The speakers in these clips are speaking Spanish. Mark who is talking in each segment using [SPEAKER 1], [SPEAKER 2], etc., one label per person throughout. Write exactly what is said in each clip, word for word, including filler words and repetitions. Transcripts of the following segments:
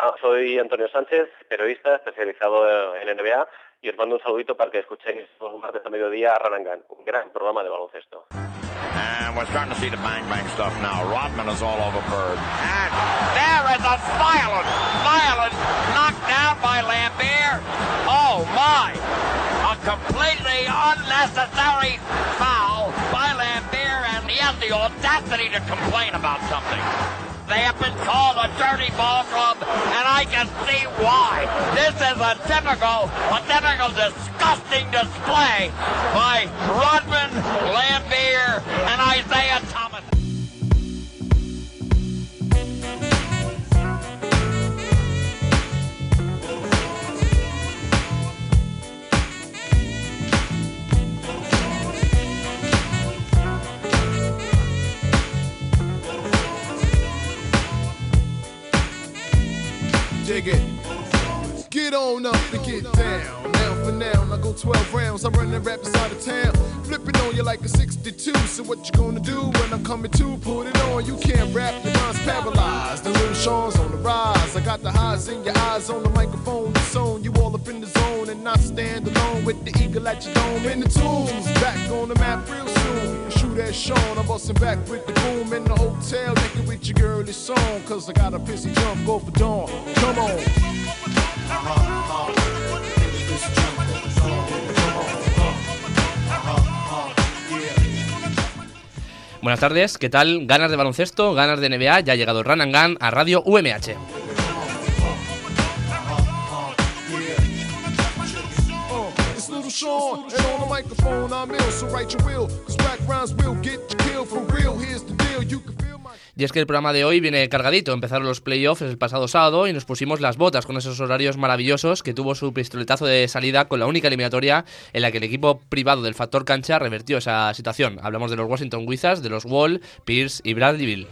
[SPEAKER 1] Hola, soy Antonio Sánchez, periodista especializado en N B A, y os mando un saludito para que escuchéis los martes a mediodía a Run and Gun, un gran programa de baloncesto.
[SPEAKER 2] And we're starting to see the bang-bang stuff now. Rodman is all over Bird. And there is a violent, violent knockdown by Lambert. Oh, my. A completely unnecessary foul by Lambert, and he has the audacity to complain about something. They have been called a dirty ball club, and I can see why. This is a typical, a typical disgusting display by Rodman, Lambert, and Isaiah Thomas.
[SPEAKER 3] Dig it. Get on up and get down. Now for now, I go twelve rounds. I'm running rap inside of town. Flipping on you like a sixty-two. So what you gonna do when I'm coming to? Put it on. You can't rap, your mind's paralyzed. The little Sean's on the rise. I got the highs in your eyes on the microphone. It's on. You all up in the zone and not stand alone with the eagle at your dome. And the tools back on the map real soon. Shoot at Sean. I'm busting back with the boom in the hotel. Naked with your girly song. Cause I got a pissy jump, go for dawn. Come on.
[SPEAKER 4] Buenas tardes, ¿qué tal? Ganas de baloncesto, ganas de N B A, ya ha llegado Run and Gun a Radio U M H. Y es que el programa de hoy viene cargadito. Empezaron los playoffs el pasado sábado y nos pusimos las botas con esos horarios maravillosos que tuvo su pistoletazo de salida con la única eliminatoria en la que el equipo privado del factor cancha revertió esa situación. Hablamos de los Washington Wizards, de los Wall, Pierce y Bradley Beal.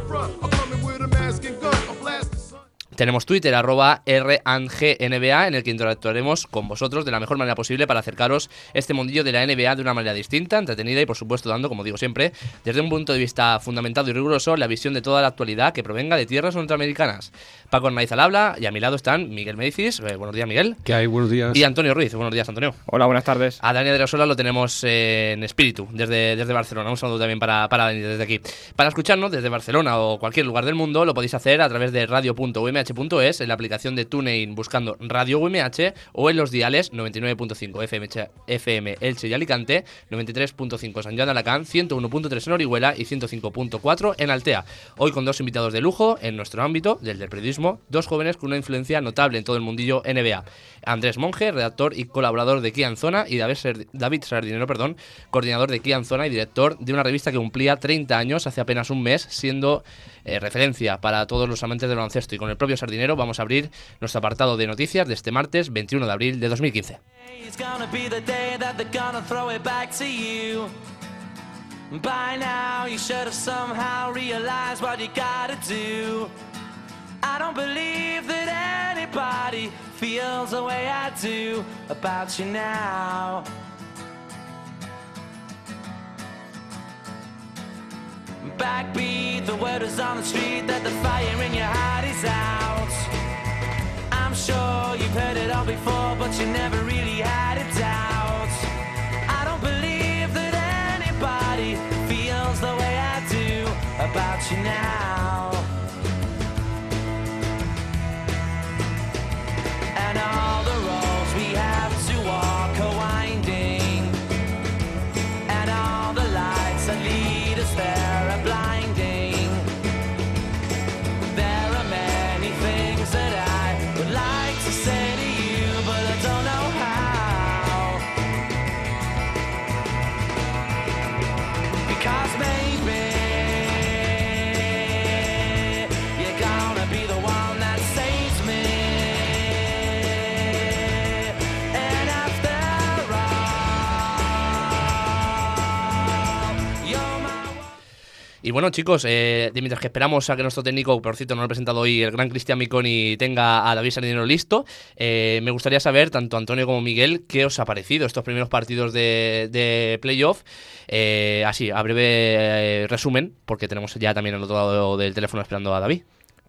[SPEAKER 4] Tenemos Twitter, arroba R and G N B A, en el que interactuaremos con vosotros de la mejor manera posible para acercaros este mundillo de la N B A de una manera distinta, entretenida y, por supuesto, dando, como digo siempre, desde un punto de vista fundamentado y riguroso, la visión de toda la actualidad que provenga de tierras norteamericanas. Paco Arnaiz al habla, y a mi lado están Miguel Médicis. Eh, buenos días, Miguel.
[SPEAKER 5] ¿Qué hay? Buenos días.
[SPEAKER 4] Y Antonio Ruiz. Buenos días, Antonio.
[SPEAKER 5] Hola, buenas tardes.
[SPEAKER 4] A Dani de la Sola lo tenemos eh, en espíritu, desde, desde Barcelona. Un saludo también para, para Dani desde aquí. Para escucharnos desde Barcelona o cualquier lugar del mundo, lo podéis hacer a través de radio punto u m h punto es, en la aplicación de TuneIn buscando Radio U M H, o en los diales noventa y nueve punto cinco F M Elche y Alicante, noventa y tres punto cinco San Joan de Alacant, ciento uno punto tres en Orihuela y ciento cinco punto cuatro en Altea. Hoy con dos invitados de lujo en nuestro ámbito, del del periodismo, dos jóvenes con una influencia notable en todo el mundillo N B A. Andrés Monge, redactor y colaborador de Kian Zona, y David Sardinero, perdón, coordinador de Kian Zona y director de una revista que cumplía treinta años hace apenas un mes, siendo eh, referencia para todos los amantes del baloncesto. Y con el propio Sardinero vamos a abrir nuestro apartado de noticias de este martes veintiuno de abril de dos mil quince.
[SPEAKER 6] I don't believe that anybody feels the way I do about you now. Backbeat, the word is on the street that the fire in your heart is out. I'm sure you've heard it all before, but you never really had a doubt. I don't believe that anybody feels the way I do about you now. And all the roads we have to walk are winding, and all the lights that lead us there are blinding. There are many things that I would like to say to you, but I don't know how. Because maybe you're gonna be the one that saves me.
[SPEAKER 4] Y bueno, chicos, eh, mientras que esperamos a que nuestro técnico, por cierto, nos lo ha presentado hoy, el gran Cristian Miconi, tenga a David Sardinero listo, eh, me gustaría saber, tanto Antonio como Miguel, qué os ha parecido estos primeros partidos de, de playoff. Eh, así, a breve eh, resumen, porque tenemos ya también al otro lado del teléfono esperando a David.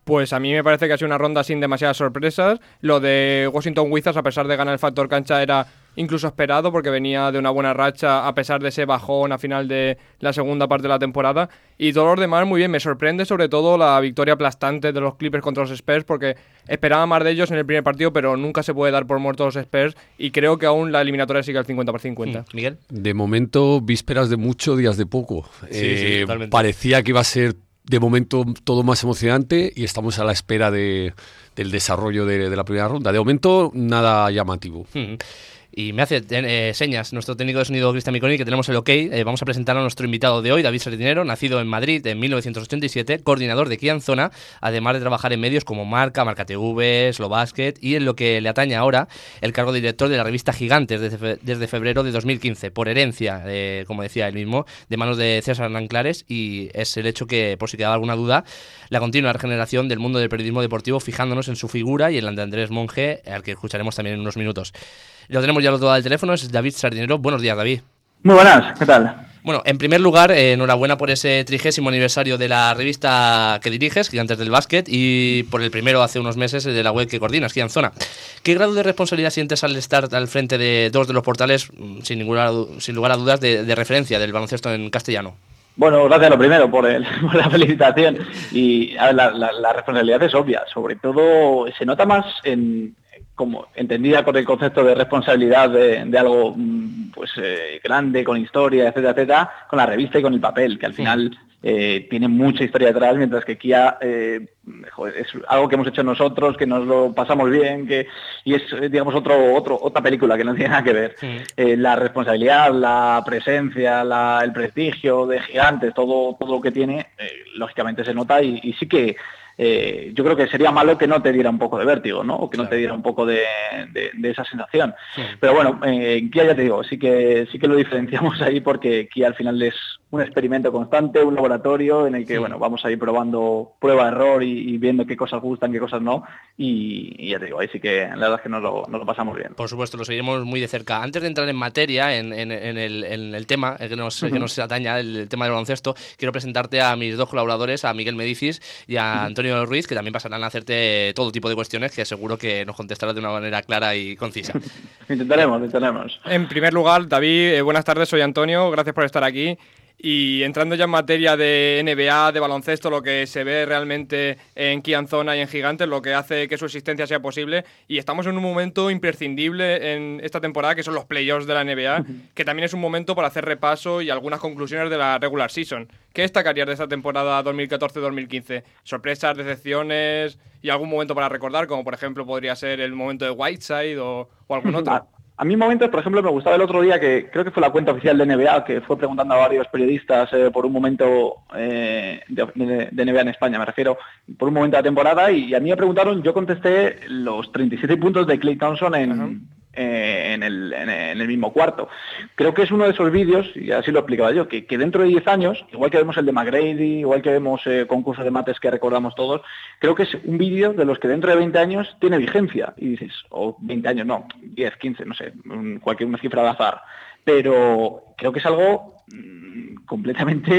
[SPEAKER 5] Pues a mí me parece que ha sido una ronda sin demasiadas sorpresas. Lo de Washington Wizards, a pesar de ganar el factor cancha, era incluso esperado porque venía de una buena racha a pesar de ese bajón a final de la segunda parte de la temporada. Y todos los demás muy bien. Me sorprende sobre todo la victoria aplastante de los Clippers contra los Spurs, porque esperaba más de ellos en el primer partido, pero nunca se puede dar por muertos los Spurs y creo que aún la eliminatoria sigue al cincuenta por cincuenta.
[SPEAKER 4] Sí. ¿Miguel?
[SPEAKER 7] De momento, vísperas de mucho, días de poco.
[SPEAKER 4] Sí,
[SPEAKER 7] eh,
[SPEAKER 4] sí,
[SPEAKER 7] parecía que iba a ser de momento todo más emocionante y estamos a la espera de, del desarrollo de, de la primera ronda. De momento, nada llamativo.
[SPEAKER 4] Mm. Y me hace eh, señas nuestro técnico de sonido Cristian Miconi que tenemos el ok. Eh, vamos a presentar a nuestro invitado de hoy, David Sardinero, nacido en Madrid en mil novecientos ochenta y siete, coordinador de Kian Zona, además de trabajar en medios como Marca, Marca T V, Slow Basket y en lo que le atañe ahora el cargo de director de la revista Gigantes desde, fe desde febrero de dos mil quince, por herencia, eh, como decía él mismo, de manos de César Nanclares, y es el hecho que, por si quedaba alguna duda, la continua regeneración del mundo del periodismo deportivo, fijándonos en su figura y en la de Andrés Monge, al que escucharemos también en unos minutos. Lo tenemos ya al otro lado del teléfono, es David Sardinero. Buenos días, David.
[SPEAKER 8] Muy buenas, ¿qué tal?
[SPEAKER 4] Bueno, en primer lugar, eh, enhorabuena por ese trigésimo aniversario de la revista que diriges, Gigantes del Básquet, y por el primero hace unos meses de la web que coordinas, Kian Zona. ¿Qué grado de responsabilidad sientes al estar al frente de dos de los portales, sin, ninguna, sin lugar a dudas, de, de referencia del baloncesto en castellano?
[SPEAKER 8] Bueno, gracias lo primero por, el, por la felicitación. Y a ver, la, la, la responsabilidad es obvia, sobre todo se nota más en... como entendida con el concepto de responsabilidad de, de algo pues eh, grande, con historia, etcétera, etcétera, con la revista y con el papel, que al final eh, tiene mucha historia detrás, mientras que Kia eh, joder, es algo que hemos hecho nosotros, que nos lo pasamos bien, que y es, digamos, otro, otro, otra película que no tiene nada que ver. Sí. Eh, la responsabilidad, la presencia, la, el prestigio de Gigantes, todo, todo lo que tiene, eh, lógicamente se nota y, y sí que Eh, yo creo que sería malo que no te diera un poco de vértigo, ¿no? O que no te diera un poco de, de, de esa sensación. Sí. Pero bueno, eh, en Kia ya te digo, sí que sí que lo diferenciamos ahí porque Kia al final es un experimento constante, un laboratorio en el que, sí. bueno, vamos a ir probando prueba-error y, y viendo qué cosas gustan, qué cosas no. Y, y ya te digo, ahí sí que la verdad es que nos lo, nos lo pasamos bien.
[SPEAKER 4] Por supuesto, lo seguiremos muy de cerca. Antes de entrar en materia, en, en, en, el, en el tema que nos, uh-huh. que nos ataña, el, el tema del baloncesto, quiero presentarte a mis dos colaboradores, a Miguel Medicis y a uh-huh. Antonio Ruiz, que también pasarán a hacerte todo tipo de cuestiones que seguro que nos contestarás de una manera clara y concisa.
[SPEAKER 8] Intentaremos, intentaremos.
[SPEAKER 5] En primer lugar, David, eh, buenas tardes, soy Antonio, gracias por estar aquí. Y entrando ya en materia de N B A, de baloncesto, lo que se ve realmente en Kian Zona y en Gigantes, lo que hace que su existencia sea posible, y estamos en un momento imprescindible en esta temporada, que son los playoffs de la N B A, que también es un momento para hacer repaso y algunas conclusiones de la regular season. ¿Qué destacarías de esta temporada dos mil catorce dos mil quince? ¿Sorpresas, decepciones y algún momento para recordar, como por ejemplo podría ser el momento de Whiteside o, o algún otro?
[SPEAKER 8] A mí momentos, por ejemplo, me gustaba el otro día que creo que fue la cuenta oficial de N B A que fue preguntando a varios periodistas eh, por un momento eh, de, de, de N B A en España, me refiero, por un momento de la temporada, y a mí me preguntaron, yo contesté los treinta y siete puntos de Klay Thompson en, uh-huh. eh, en, el, en, en el mismo cuarto. Creo que es uno de esos vídeos, y así lo explicaba yo, que, que dentro de diez años, igual que vemos el de McGrady, igual que vemos eh, concursos de mates que recordamos todos, creo que es un vídeo de los que dentro de veinte años tiene vigencia. Y dices, o oh, veinte años, no, diez, quince, no sé, un, cualquier una cifra de azar. Pero creo que es algo mmm, completamente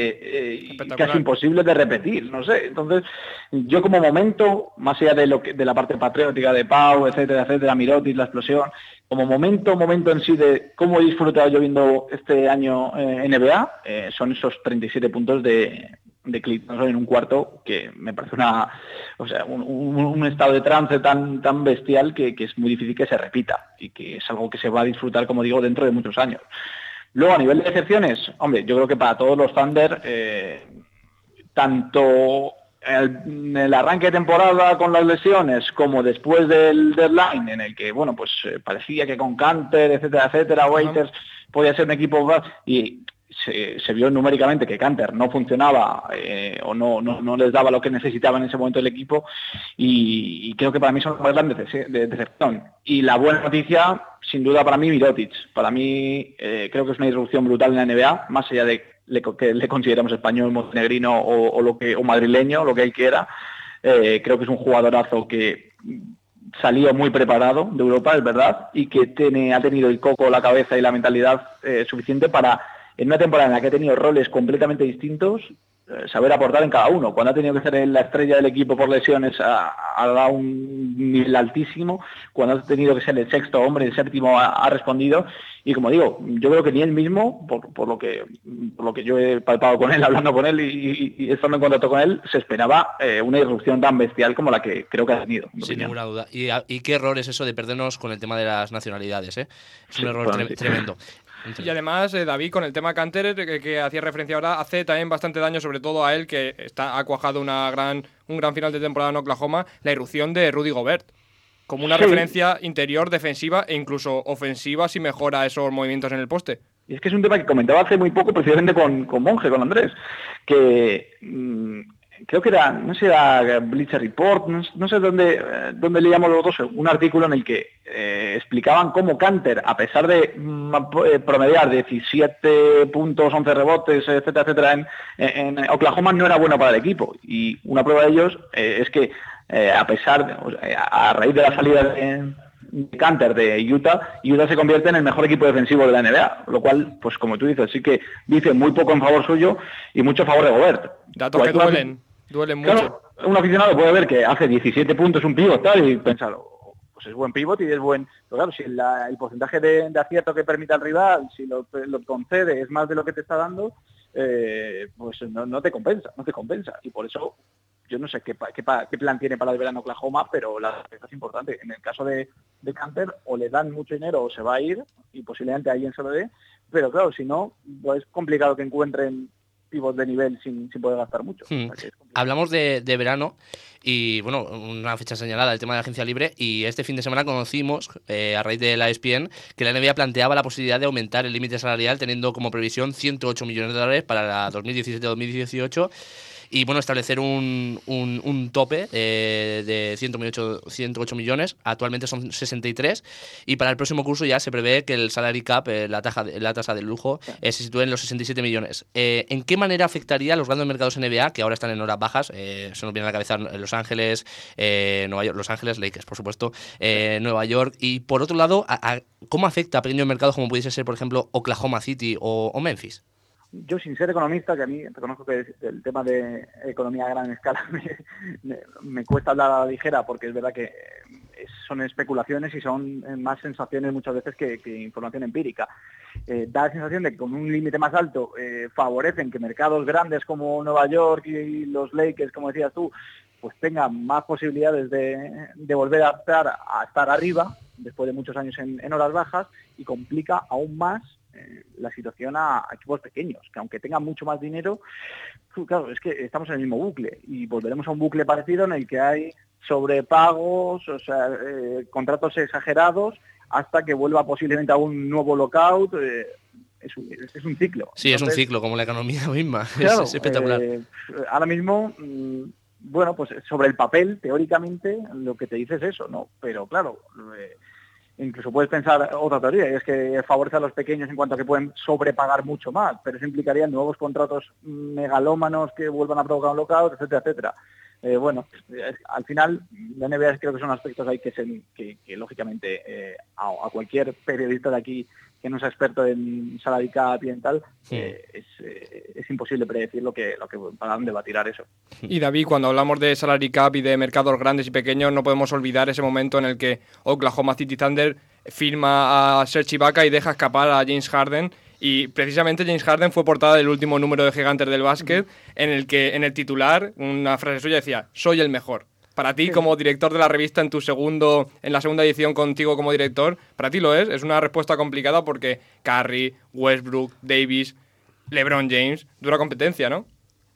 [SPEAKER 8] eh, casi imposible de repetir, no sé. Entonces, yo como momento, más allá de lo que, de la parte patriótica de Pau, etcétera, etcétera, Mirotic, la explosión, como momento, momento en sí de cómo he disfrutado yo viendo este año eh, N B A, eh, son esos treinta y siete puntos de... de Clinton en un cuarto que me parece una, o sea, un, un, un estado de trance tan tan bestial que, que es muy difícil que se repita y que es algo que se va a disfrutar, como digo, dentro de muchos años. Luego, a nivel de decepciones, hombre, yo creo que para todos los Thunder, eh, tanto el, el arranque de temporada con las lesiones como después del deadline, en el que, bueno, pues eh, parecía que con Kanter, etcétera, etcétera, Waiters uh-huh. podía ser un equipo más, y Se, se vio numéricamente que Kanter no funcionaba eh, o no, no, no les daba lo que necesitaba en ese momento el equipo, y, y creo que para mí son una gran decepción. Y la buena noticia, sin duda para mí, Mirotic. Para mí eh, creo que es una disrupción brutal en la N B A, más allá de le, que le consideramos español, montenegrino o, o, lo que, o madrileño, lo que él quiera. Eh, creo que es un jugadorazo que salió muy preparado de Europa, es verdad, y que tiene, ha tenido el coco, la cabeza y la mentalidad eh, suficiente para, en una temporada en la que ha tenido roles completamente distintos, saber aportar en cada uno. Cuando ha tenido que ser la estrella del equipo por lesiones ha, ha dado un nivel altísimo, cuando ha tenido que ser el sexto hombre, el séptimo ha, ha respondido, y como digo, yo creo que ni él mismo, por, por lo que por lo que yo he palpado con él, hablando con él y, y, y estando en contacto con él, se esperaba eh, una irrupción tan bestial como la que creo que ha tenido.
[SPEAKER 4] Sin opinión. Ninguna duda. Y, y qué error es eso de perdernos con el tema de las nacionalidades, ¿eh? Es un sí, error tre- tremendo.
[SPEAKER 5] Y además, eh, David, con el tema Canter, que, que hacía referencia ahora, hace también bastante daño, sobre todo a él, que está, ha cuajado una gran, un gran final de temporada en Oklahoma, la irrupción de Rudy Gobert, como una sí. referencia interior, defensiva e incluso ofensiva si mejora esos movimientos en el poste.
[SPEAKER 8] Y es que es un tema que comentaba hace muy poco, precisamente con, con Monge, con Andrés, que... Mmm, creo que era, no sé, era Bleacher Report, no, no sé dónde, dónde leíamos los dos, un artículo en el que eh, explicaban cómo Canter, a pesar de mm, promediar diecisiete puntos, once rebotes, etcétera, etcétera, en, en Oklahoma no era bueno para el equipo. Y una prueba de ellos eh, es que eh, a pesar, de, o sea, a raíz de la salida de, de Canter de Utah, Utah se convierte en el mejor equipo defensivo de la N B A, lo cual, pues como tú dices, sí que dice muy poco en favor suyo y mucho a favor de Gobert.
[SPEAKER 5] Datos que duelen. Duelen mucho.
[SPEAKER 8] Claro, un aficionado puede ver que hace diecisiete puntos un pívot tal y pensar, pues es buen pívot y es buen... Pero claro, si la, el porcentaje de, de acierto que permite al rival, si lo, lo concede, es más de lo que te está dando, eh, pues no, no te compensa, no te compensa. Y por eso, yo no sé qué, qué, qué plan tiene para el verano Oklahoma, pero la respuesta es importante. En el caso de, de Canter, o le dan mucho dinero o se va a ir, y posiblemente alguien se lo dé, pero claro, si no, pues es complicado que encuentren pivot de nivel sin, sin poder gastar mucho.
[SPEAKER 4] Hmm.
[SPEAKER 8] O sea,
[SPEAKER 4] Hablamos de, de verano y, bueno, una fecha señalada, el tema de la agencia libre, y este fin de semana conocimos, eh, a raíz de la E S P N, que la N B A planteaba la posibilidad de aumentar el límite salarial teniendo como previsión ciento ocho millones de dólares para la dos mil diecisiete dos mil dieciocho y, bueno, establecer un, un, un tope eh, de ciento ocho millones, actualmente son sesenta y tres, y para el próximo curso ya se prevé que el salary cap, eh, la, taja de, la tasa del lujo, eh, se sitúe en los sesenta y siete millones. Eh, ¿En qué manera afectaría a los grandes mercados N B A, que ahora están en horas bajas? Eh, se nos viene a la cabeza Los Ángeles, eh, Nueva York, Los Ángeles, Lakers, por supuesto, eh, Nueva York, y por otro lado, a, a, ¿cómo afecta a pequeños mercados como pudiese ser, por ejemplo, Oklahoma City o, o Memphis?
[SPEAKER 8] Yo, sin ser economista, que a mí reconozco que el tema de economía a gran escala me, me, me cuesta hablar a la ligera, porque es verdad que son especulaciones y son más sensaciones muchas veces que, que información empírica. Eh, da la sensación de que con un límite más alto eh, favorecen que mercados grandes como Nueva York y los Lakers, como decías tú, pues tengan más posibilidades de, de volver a estar, a estar arriba, después de muchos años en, en horas bajas, y complica aún más eh, la situación a, a equipos pequeños, que aunque tengan mucho más dinero, claro, es que estamos en el mismo bucle, y volveremos a un bucle parecido en el que hay sobrepagos, o sea, eh, contratos exagerados, hasta que vuelva posiblemente a un nuevo lockout. eh, es, un, es un ciclo.
[SPEAKER 4] Sí, Entonces, es un ciclo, como la economía misma.
[SPEAKER 8] Claro,
[SPEAKER 4] es, es espectacular.
[SPEAKER 8] Eh, ahora mismo, mmm, bueno, pues sobre el papel, teóricamente, lo que te dice es eso, ¿no? Pero claro, eh, incluso puedes pensar otra teoría, y es que favorece a los pequeños en cuanto a que pueden sobrepagar mucho más, pero eso implicaría nuevos contratos megalómanos que vuelvan a provocar un lockout, etcétera, etcétera. Eh, bueno, eh, al final, la N B A creo que son aspectos ahí que, se, que, que lógicamente, eh, a, a cualquier periodista de aquí que no sea experto en salary cap y en tal, sí. eh, es, eh, es imposible predecir lo que, lo que para dónde va a tirar eso.
[SPEAKER 5] Y David, cuando hablamos de salary cap y de mercados grandes y pequeños, no podemos olvidar ese momento en el que Oklahoma City Thunder firma a Serge Ibaka y deja escapar a James Harden. Y precisamente James Harden fue portada del último número de Gigantes del Básquet, uh-huh. en el que en el titular una frase suya decía: soy el mejor. Para ti, sí. como director de la revista, en tu segundo, en la segunda edición contigo como director, para ti lo es. Es una respuesta complicada porque Curry, Westbrook, Davis, LeBron James, dura competencia, ¿no?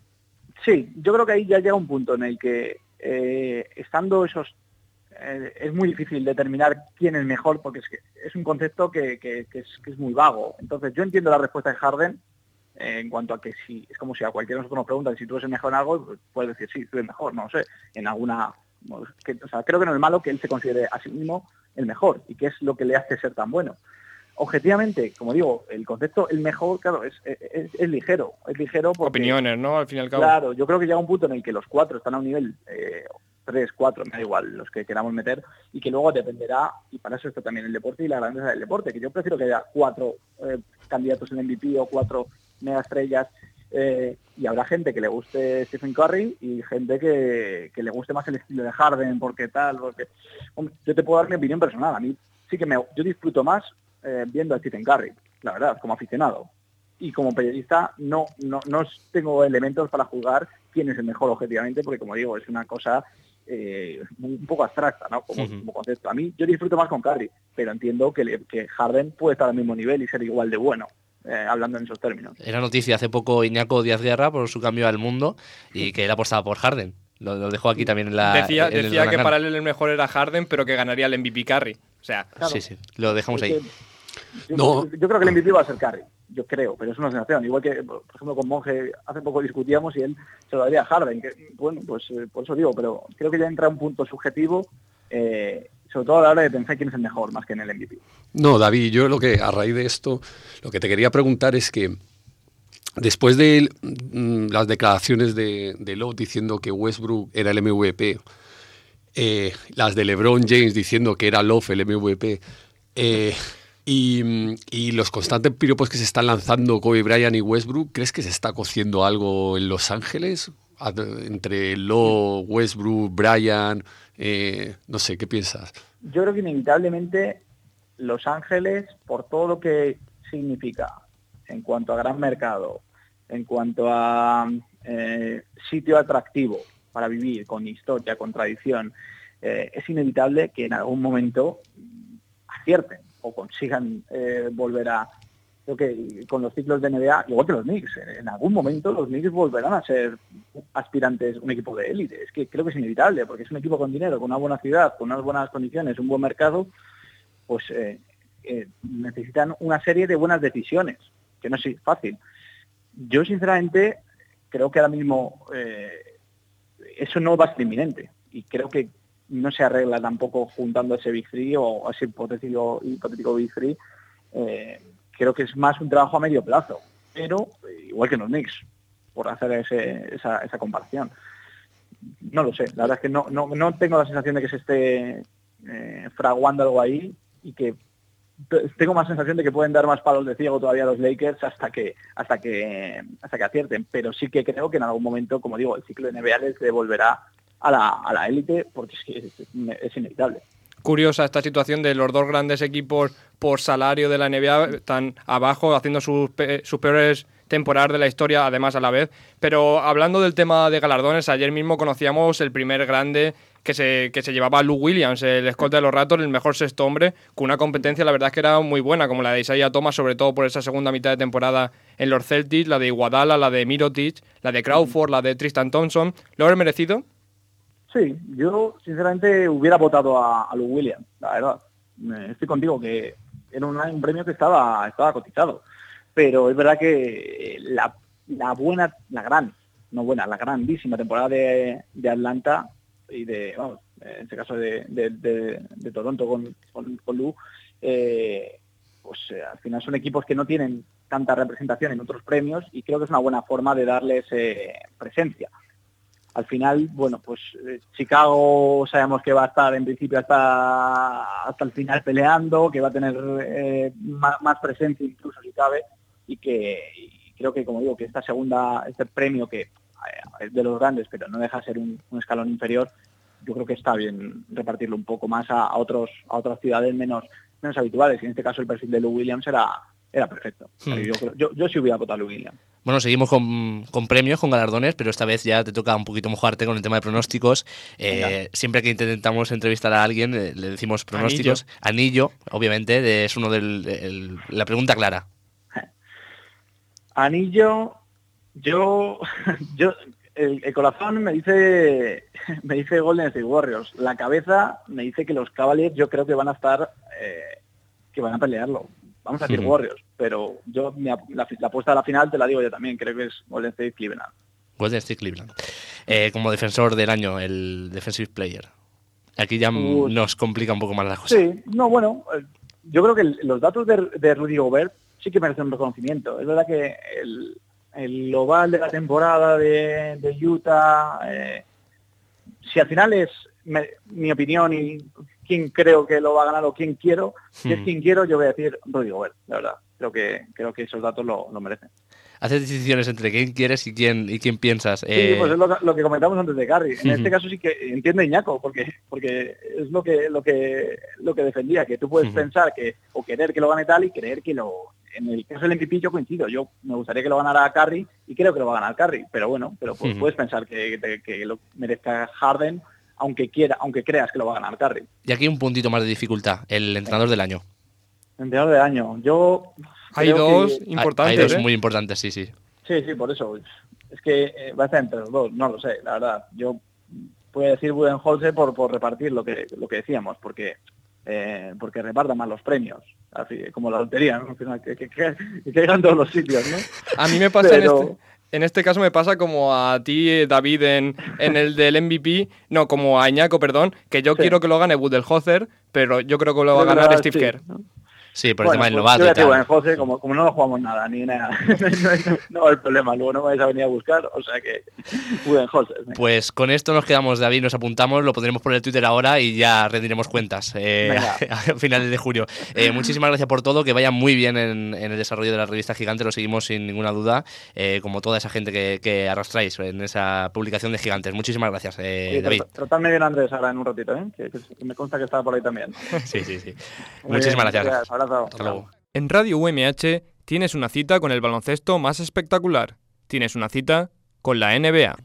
[SPEAKER 8] Sí, yo creo que ahí ya llega un punto en el que eh, estando esos eh, es muy difícil determinar quién es mejor, porque es que es un concepto que, que, que, es, que es muy vago. Entonces yo entiendo la respuesta de Harden eh, en cuanto a que si es como si a cualquiera de nosotros nos preguntan si tú eres el mejor en algo, pues puedes decir sí, tú eres mejor, no sé, en alguna... Que, o sea, creo que no es malo que él se considere a sí mismo el mejor, y que es lo que le hace ser tan bueno. Objetivamente, como digo, el concepto el mejor, claro, es, es, es ligero, es ligero porque,
[SPEAKER 5] opiniones, ¿no? Al fin y al cabo.
[SPEAKER 8] Claro, yo creo que llega un punto en el que los cuatro están a un nivel eh, tres, cuatro, me da igual, los que queramos meter, y que luego dependerá, y para eso está también el deporte y la grandeza del deporte, que yo prefiero que haya cuatro eh, candidatos en M V P o cuatro mega estrellas Eh, y habrá gente que le guste Stephen Curry y gente que, que le guste más el estilo de Harden, porque tal, porque... Hombre, yo te puedo dar mi opinión personal. A mí sí que me, yo disfruto más eh, viendo a Stephen Curry, la verdad, como aficionado. Y como periodista no, no, no tengo elementos para juzgar quién es el mejor objetivamente, porque como digo, es una cosa eh, un poco abstracta, ¿no? Como, uh-huh. como concepto. A mí yo disfruto más con Curry, pero entiendo que, le, que Harden puede estar al mismo nivel y ser igual de bueno. Eh, hablando en esos términos.
[SPEAKER 4] Era noticia hace poco Iñaco Díaz Guerra por su cambio al mundo y que él apostaba por Harden. Lo, lo dejó aquí también en la...
[SPEAKER 5] Decía,
[SPEAKER 4] en
[SPEAKER 5] decía
[SPEAKER 4] el
[SPEAKER 5] que para él el mejor era Harden, pero que ganaría el M V P Curry. O sea,
[SPEAKER 4] claro. Sí, sí, lo dejamos
[SPEAKER 8] es
[SPEAKER 4] ahí.
[SPEAKER 8] Yo,
[SPEAKER 7] no.
[SPEAKER 8] yo creo que el M V P va a ser Curry, yo creo, pero es una sensación. Igual que, por ejemplo, con Monge hace poco discutíamos y él se lo daría a Harden. Que, bueno, pues eh, por eso digo, pero creo que ya entra un punto subjetivo, eh, sobre todo a la hora de pensar quién es el mejor, más que en el M V P.
[SPEAKER 7] No, David, yo lo que, a raíz de esto, lo que te quería preguntar es que después de mm, las declaraciones de, de Love diciendo que Westbrook era el M V P, eh, las de LeBron James diciendo que era Love el M V P, eh, y, y los constantes piropos que se están lanzando Kobe Bryant y Westbrook, ¿crees que se está cociendo algo en Los Ángeles? Entre Love, Westbrook, Bryant, eh, no sé, ¿qué piensas?
[SPEAKER 8] Yo creo que inevitablemente Los Ángeles, por todo lo que significa en cuanto a gran mercado, en cuanto a eh, sitio atractivo para vivir, con historia, con tradición, eh, es inevitable que en algún momento acierten o consigan eh, volver a... Creo que con los ciclos de N B A, igual que los Knicks, en algún momento los Knicks volverán a ser aspirantes, un equipo de élite. Es que creo que es inevitable, porque es un equipo con dinero, con una buena ciudad, con unas buenas condiciones, un buen mercado, pues eh, eh, necesitan una serie de buenas decisiones, que no es fácil. Yo, sinceramente, creo que ahora mismo eh, eso no va a ser inminente, y creo que no se arregla tampoco juntando ese Big Three o ese hipotético, hipotético Big Three. Eh, creo que es más un trabajo a medio plazo, pero eh, igual que en los Knicks, por hacer ese, esa, esa comparación. No lo sé, la verdad es que no, no, no tengo la sensación de que se esté eh, fraguando algo ahí, y que tengo más sensación de que pueden dar más palos de ciego todavía a los Lakers hasta que hasta que hasta que acierten, pero sí que creo que en algún momento, como digo, el ciclo de N B A les devolverá a la a la élite, porque es que es, es inevitable.
[SPEAKER 5] Curiosa esta situación de los dos grandes equipos por salario de la N B A tan abajo, haciendo sus, pe- sus peores temporadas de la historia, además a la vez. Pero hablando del tema de galardones, ayer mismo conocíamos el primer grande que se, que se llevaba a Lou Williams, el escolta de los Raptors, el mejor sexto hombre, con una competencia la verdad es que era muy buena, como la de Isaiah Thomas, sobre todo por esa segunda mitad de temporada en los Celtics, la de Iguodala, la de Mirotic, la de Crawford, la de Tristan Thompson. ¿Lo habrá merecido?
[SPEAKER 8] Sí, yo sinceramente hubiera votado a, a Lou Williams, la verdad. Estoy contigo que era un, un premio que estaba, estaba cotizado, pero es verdad que la, la buena, la gran, no buena, la grandísima temporada de, de Atlanta y de, vamos, en este caso de, de, de, de Toronto con, con, con Lou, eh, pues eh, al final son equipos que no tienen tanta representación en otros premios, y creo que es una buena forma de darles eh, presencia. Al final, bueno, pues eh, Chicago sabemos que va a estar en principio hasta, hasta el final peleando, que va a tener eh, más, más presencia incluso si cabe, y que y creo que, como digo, que esta segunda, este premio que eh, es de los grandes, pero no deja de ser un, un escalón inferior, yo creo que está bien repartirlo un poco más a, a otros a otras ciudades menos menos habituales, y en este caso el perfil de Lou Williams era, era perfecto. Hmm. Yo, yo, yo sí hubiera votado a Lou Williams.
[SPEAKER 4] Bueno, seguimos con, con premios, con galardones, pero esta vez ya te toca un poquito mojarte con el tema de pronósticos. Eh, siempre que intentamos entrevistar a alguien, eh, le decimos pronósticos. Anillo, Anillo obviamente, de, es uno del, el, la pregunta clara.
[SPEAKER 8] Anillo, yo, yo el, el corazón me dice, me dice Golden State Warriors. La cabeza me dice que los Cavaliers, yo creo que van a estar, eh, que van a pelearlo. Vamos a decir uh-huh. Warriors, pero yo mi, la, la apuesta a la final te la digo yo también, creo que es Golden State Cleveland.
[SPEAKER 4] Golden State Cleveland. Eh, como defensor del año, el Defensive Player. Aquí ya uh, nos complica un poco más la cosa.
[SPEAKER 8] Sí, no, bueno, yo creo que el, los datos de, de Rudy Gobert sí que merecen un reconocimiento. Es verdad que el, el global de la temporada de, de Utah, eh, si al final es me, mi opinión y quién creo que lo va a ganar o quién quiero, si hmm. es quien quiero, yo voy a decir Rudy Gobert, la verdad. Creo que creo que esos datos lo, lo merecen.
[SPEAKER 4] haces decisiones entre quién quieres y quién y quién piensas.
[SPEAKER 8] Sí,
[SPEAKER 4] eh...
[SPEAKER 8] pues es lo, lo que comentamos antes de Curry. En
[SPEAKER 4] Uh-huh.
[SPEAKER 8] este caso sí que entiende Iñaco, porque porque es lo que lo que lo que defendía, que tú puedes
[SPEAKER 4] Uh-huh.
[SPEAKER 8] pensar que o querer que lo gane tal y creer que lo... En el caso del M V P yo coincido, yo me gustaría que lo ganara Curry y creo que lo va a ganar Curry, pero bueno, pero pues,
[SPEAKER 4] Uh-huh.
[SPEAKER 8] puedes pensar que, que, que lo merezca Harden, aunque quiera, aunque creas que lo va a ganar Curry.
[SPEAKER 4] Y aquí un puntito más de dificultad, el entrenador del año.
[SPEAKER 8] Entrenador de año, yo...
[SPEAKER 5] Hay
[SPEAKER 8] creo
[SPEAKER 5] dos
[SPEAKER 8] que-
[SPEAKER 5] importantes,
[SPEAKER 4] Hay dos
[SPEAKER 5] ¿eh?
[SPEAKER 4] muy importantes, sí, sí.
[SPEAKER 8] Sí, sí, por eso. Es que eh, va a estar entre los dos, no lo sé, la verdad. Yo voy a decir Budenholzer por, por repartir lo que lo que decíamos, porque eh, porque repartan más los premios, así como la lotería, ¿no? Al final, que, que, que, que caigan todos los sitios, ¿no?
[SPEAKER 5] A mí me pasa
[SPEAKER 8] Pero-
[SPEAKER 5] en, este, en este caso me pasa como a ti, eh, David, en, en el del M V P, no, como a Iñaco, perdón, que yo
[SPEAKER 8] Sí.
[SPEAKER 5] quiero que lo gane Budenholzer, pero yo creo que lo va a
[SPEAKER 8] Creo que
[SPEAKER 5] ganar
[SPEAKER 8] lo-
[SPEAKER 5] Steve
[SPEAKER 8] sí.
[SPEAKER 5] Kerr.
[SPEAKER 4] Sí, por el
[SPEAKER 8] Bueno,
[SPEAKER 4] tema del
[SPEAKER 8] pues
[SPEAKER 4] novato
[SPEAKER 8] yo
[SPEAKER 4] y
[SPEAKER 8] ya te digo,
[SPEAKER 4] tal.
[SPEAKER 8] en José, como, como no lo jugamos nada, ni nada, no, no hay problema, luego no me vais a venir a buscar, o sea que Budenholzer. venga.
[SPEAKER 4] Pues con esto nos quedamos, David, nos apuntamos, lo pondremos por el Twitter ahora y ya rendiremos cuentas eh,
[SPEAKER 8] Venga.
[SPEAKER 4] a finales de julio. Eh, muchísimas gracias por todo, que vaya muy bien en, en el desarrollo de la revista Gigante, lo seguimos sin ninguna duda, eh, como toda esa gente que, que arrastráis en esa publicación de Gigantes. Muchísimas gracias, eh,
[SPEAKER 8] Oye,
[SPEAKER 4] David.
[SPEAKER 8] trat- Tratadme bien Andrés ahora en un ratito, ¿eh? que, que me consta que estaba por ahí también.
[SPEAKER 4] Sí, sí, sí.
[SPEAKER 8] Muy
[SPEAKER 4] Muchísimas
[SPEAKER 8] bien,
[SPEAKER 4] gracias.
[SPEAKER 8] Abrazo.
[SPEAKER 4] Hasta luego.
[SPEAKER 5] En Radio U M H tienes una cita con el baloncesto más espectacular. Tienes una cita con la N B A.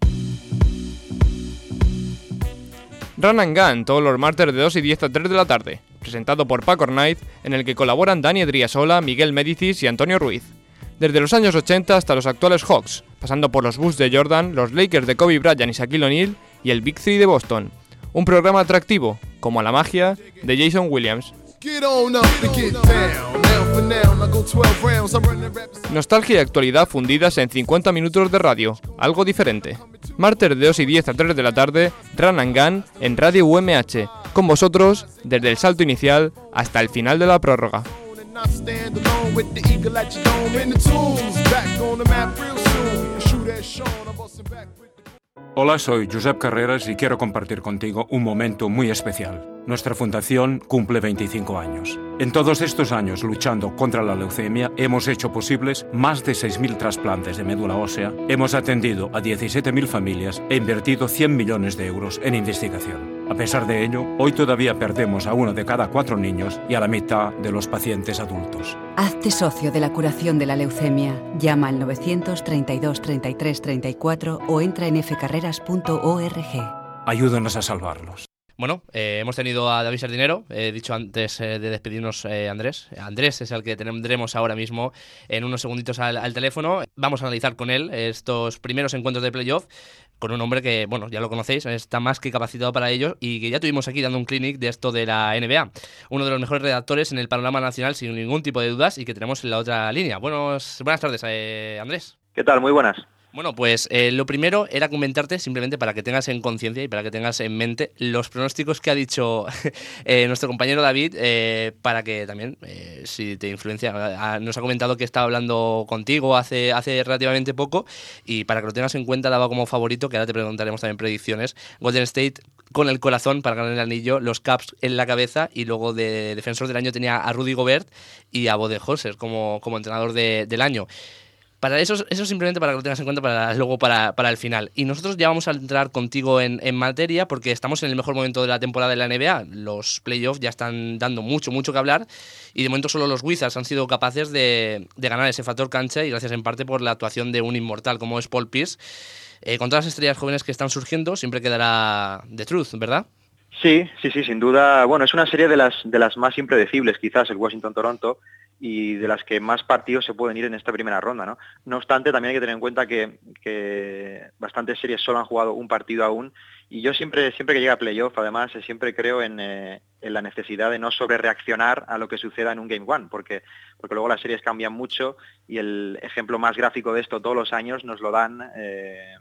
[SPEAKER 5] Run and Gun, todos los martes de dos y diez a tres de la tarde. Presentado por Paco Knight, en el que colaboran Dani Edriasola, Miguel Médicis y Antonio Ruiz. Desde los años ochenta hasta los actuales Hawks, pasando por los Bulls de Jordan, los Lakers de Kobe Bryant y Shaquille O'Neal y el Big Three de Boston. Un programa atractivo, como la magia de Jason Williams.
[SPEAKER 3] Get on up and get down. Now for now, I go twelve rounds. I'm running raps.
[SPEAKER 5] Nostalgia y actualidad fundidas en cincuenta minutos de radio, algo diferente. Martes de dos y diez a tres de la tarde, Run and Gun en Radio U M H, con vosotros desde el salto inicial hasta el final de la prórroga.
[SPEAKER 3] And I stand alone with the eagle at your dome and the tools. Back on the map real soon. Shoot at Sean. I'm busting back with the...
[SPEAKER 9] Hola, soy Josep Carreras y quiero compartir contigo un momento muy especial. Nuestra fundación cumple veinticinco años. En todos estos años luchando contra la leucemia, hemos hecho posibles más de seis mil trasplantes de médula ósea, hemos atendido a diecisiete mil familias e invertido cien millones de euros en investigación. A pesar de ello, hoy todavía perdemos a uno de cada cuatro niños y a la mitad de los pacientes adultos.
[SPEAKER 10] Hazte socio de la curación de la leucemia. Llama al novecientos treinta y dos treinta y tres treinta y cuatro o entra en efe carreras punto org.
[SPEAKER 9] Ayúdanos a salvarlos.
[SPEAKER 4] Bueno, eh, hemos tenido a David Sardinero, he dicho antes eh, de despedirnos eh, Andrés. Andrés es el que tendremos ahora mismo en unos segunditos al, al teléfono. Vamos a analizar con él estos primeros encuentros de playoff con un hombre que, bueno, ya lo conocéis, está más que capacitado para ello y que ya tuvimos aquí dando un clinic de esto de la N B A. Uno de los mejores redactores en el panorama nacional sin ningún tipo de dudas y que tenemos en la otra línea. Buenos, buenas tardes, eh, Andrés.
[SPEAKER 11] ¿Qué tal? Muy buenas.
[SPEAKER 4] Bueno, pues eh, lo primero era comentarte, simplemente para que tengas en conciencia y para que tengas en mente los pronósticos que ha dicho eh, nuestro compañero David, eh, para que también, eh, si te influencia, a, nos ha comentado que estaba hablando contigo hace, hace relativamente poco, y para que lo tengas en cuenta daba como favorito, que ahora te preguntaremos también predicciones, Golden State con el corazón para ganar el anillo, los Caps en la cabeza, y luego de defensor del año tenía a Rudy Gobert y a Budenholzer como, como entrenador de, del año. Para eso, eso simplemente para que lo tengas en cuenta para luego para, para el final. Y nosotros ya vamos a entrar contigo en, en materia porque estamos en el mejor momento de la temporada de la N B A. Los playoffs ya están dando mucho, mucho que hablar y de momento solo los Wizards han sido capaces de, de ganar ese factor cancha y gracias en parte por la actuación de un inmortal como es Paul Pierce. Eh, con todas las estrellas jóvenes que están surgiendo siempre quedará The Truth, ¿verdad?
[SPEAKER 11] Sí, sí, sí, sin duda. Bueno, es una serie de las, de las más impredecibles quizás, el Washington-Toronto, y de las que más partidos se pueden ir en esta primera ronda, ¿no? No obstante, también hay que tener en cuenta que, que bastantes series solo han jugado un partido aún, y yo siempre, siempre que llega a playoff, además, siempre creo en, eh, en la necesidad de no sobrereaccionar a lo que suceda en un Game One, porque, porque luego las series cambian mucho, y el ejemplo más gráfico de esto todos los años nos lo dan eh,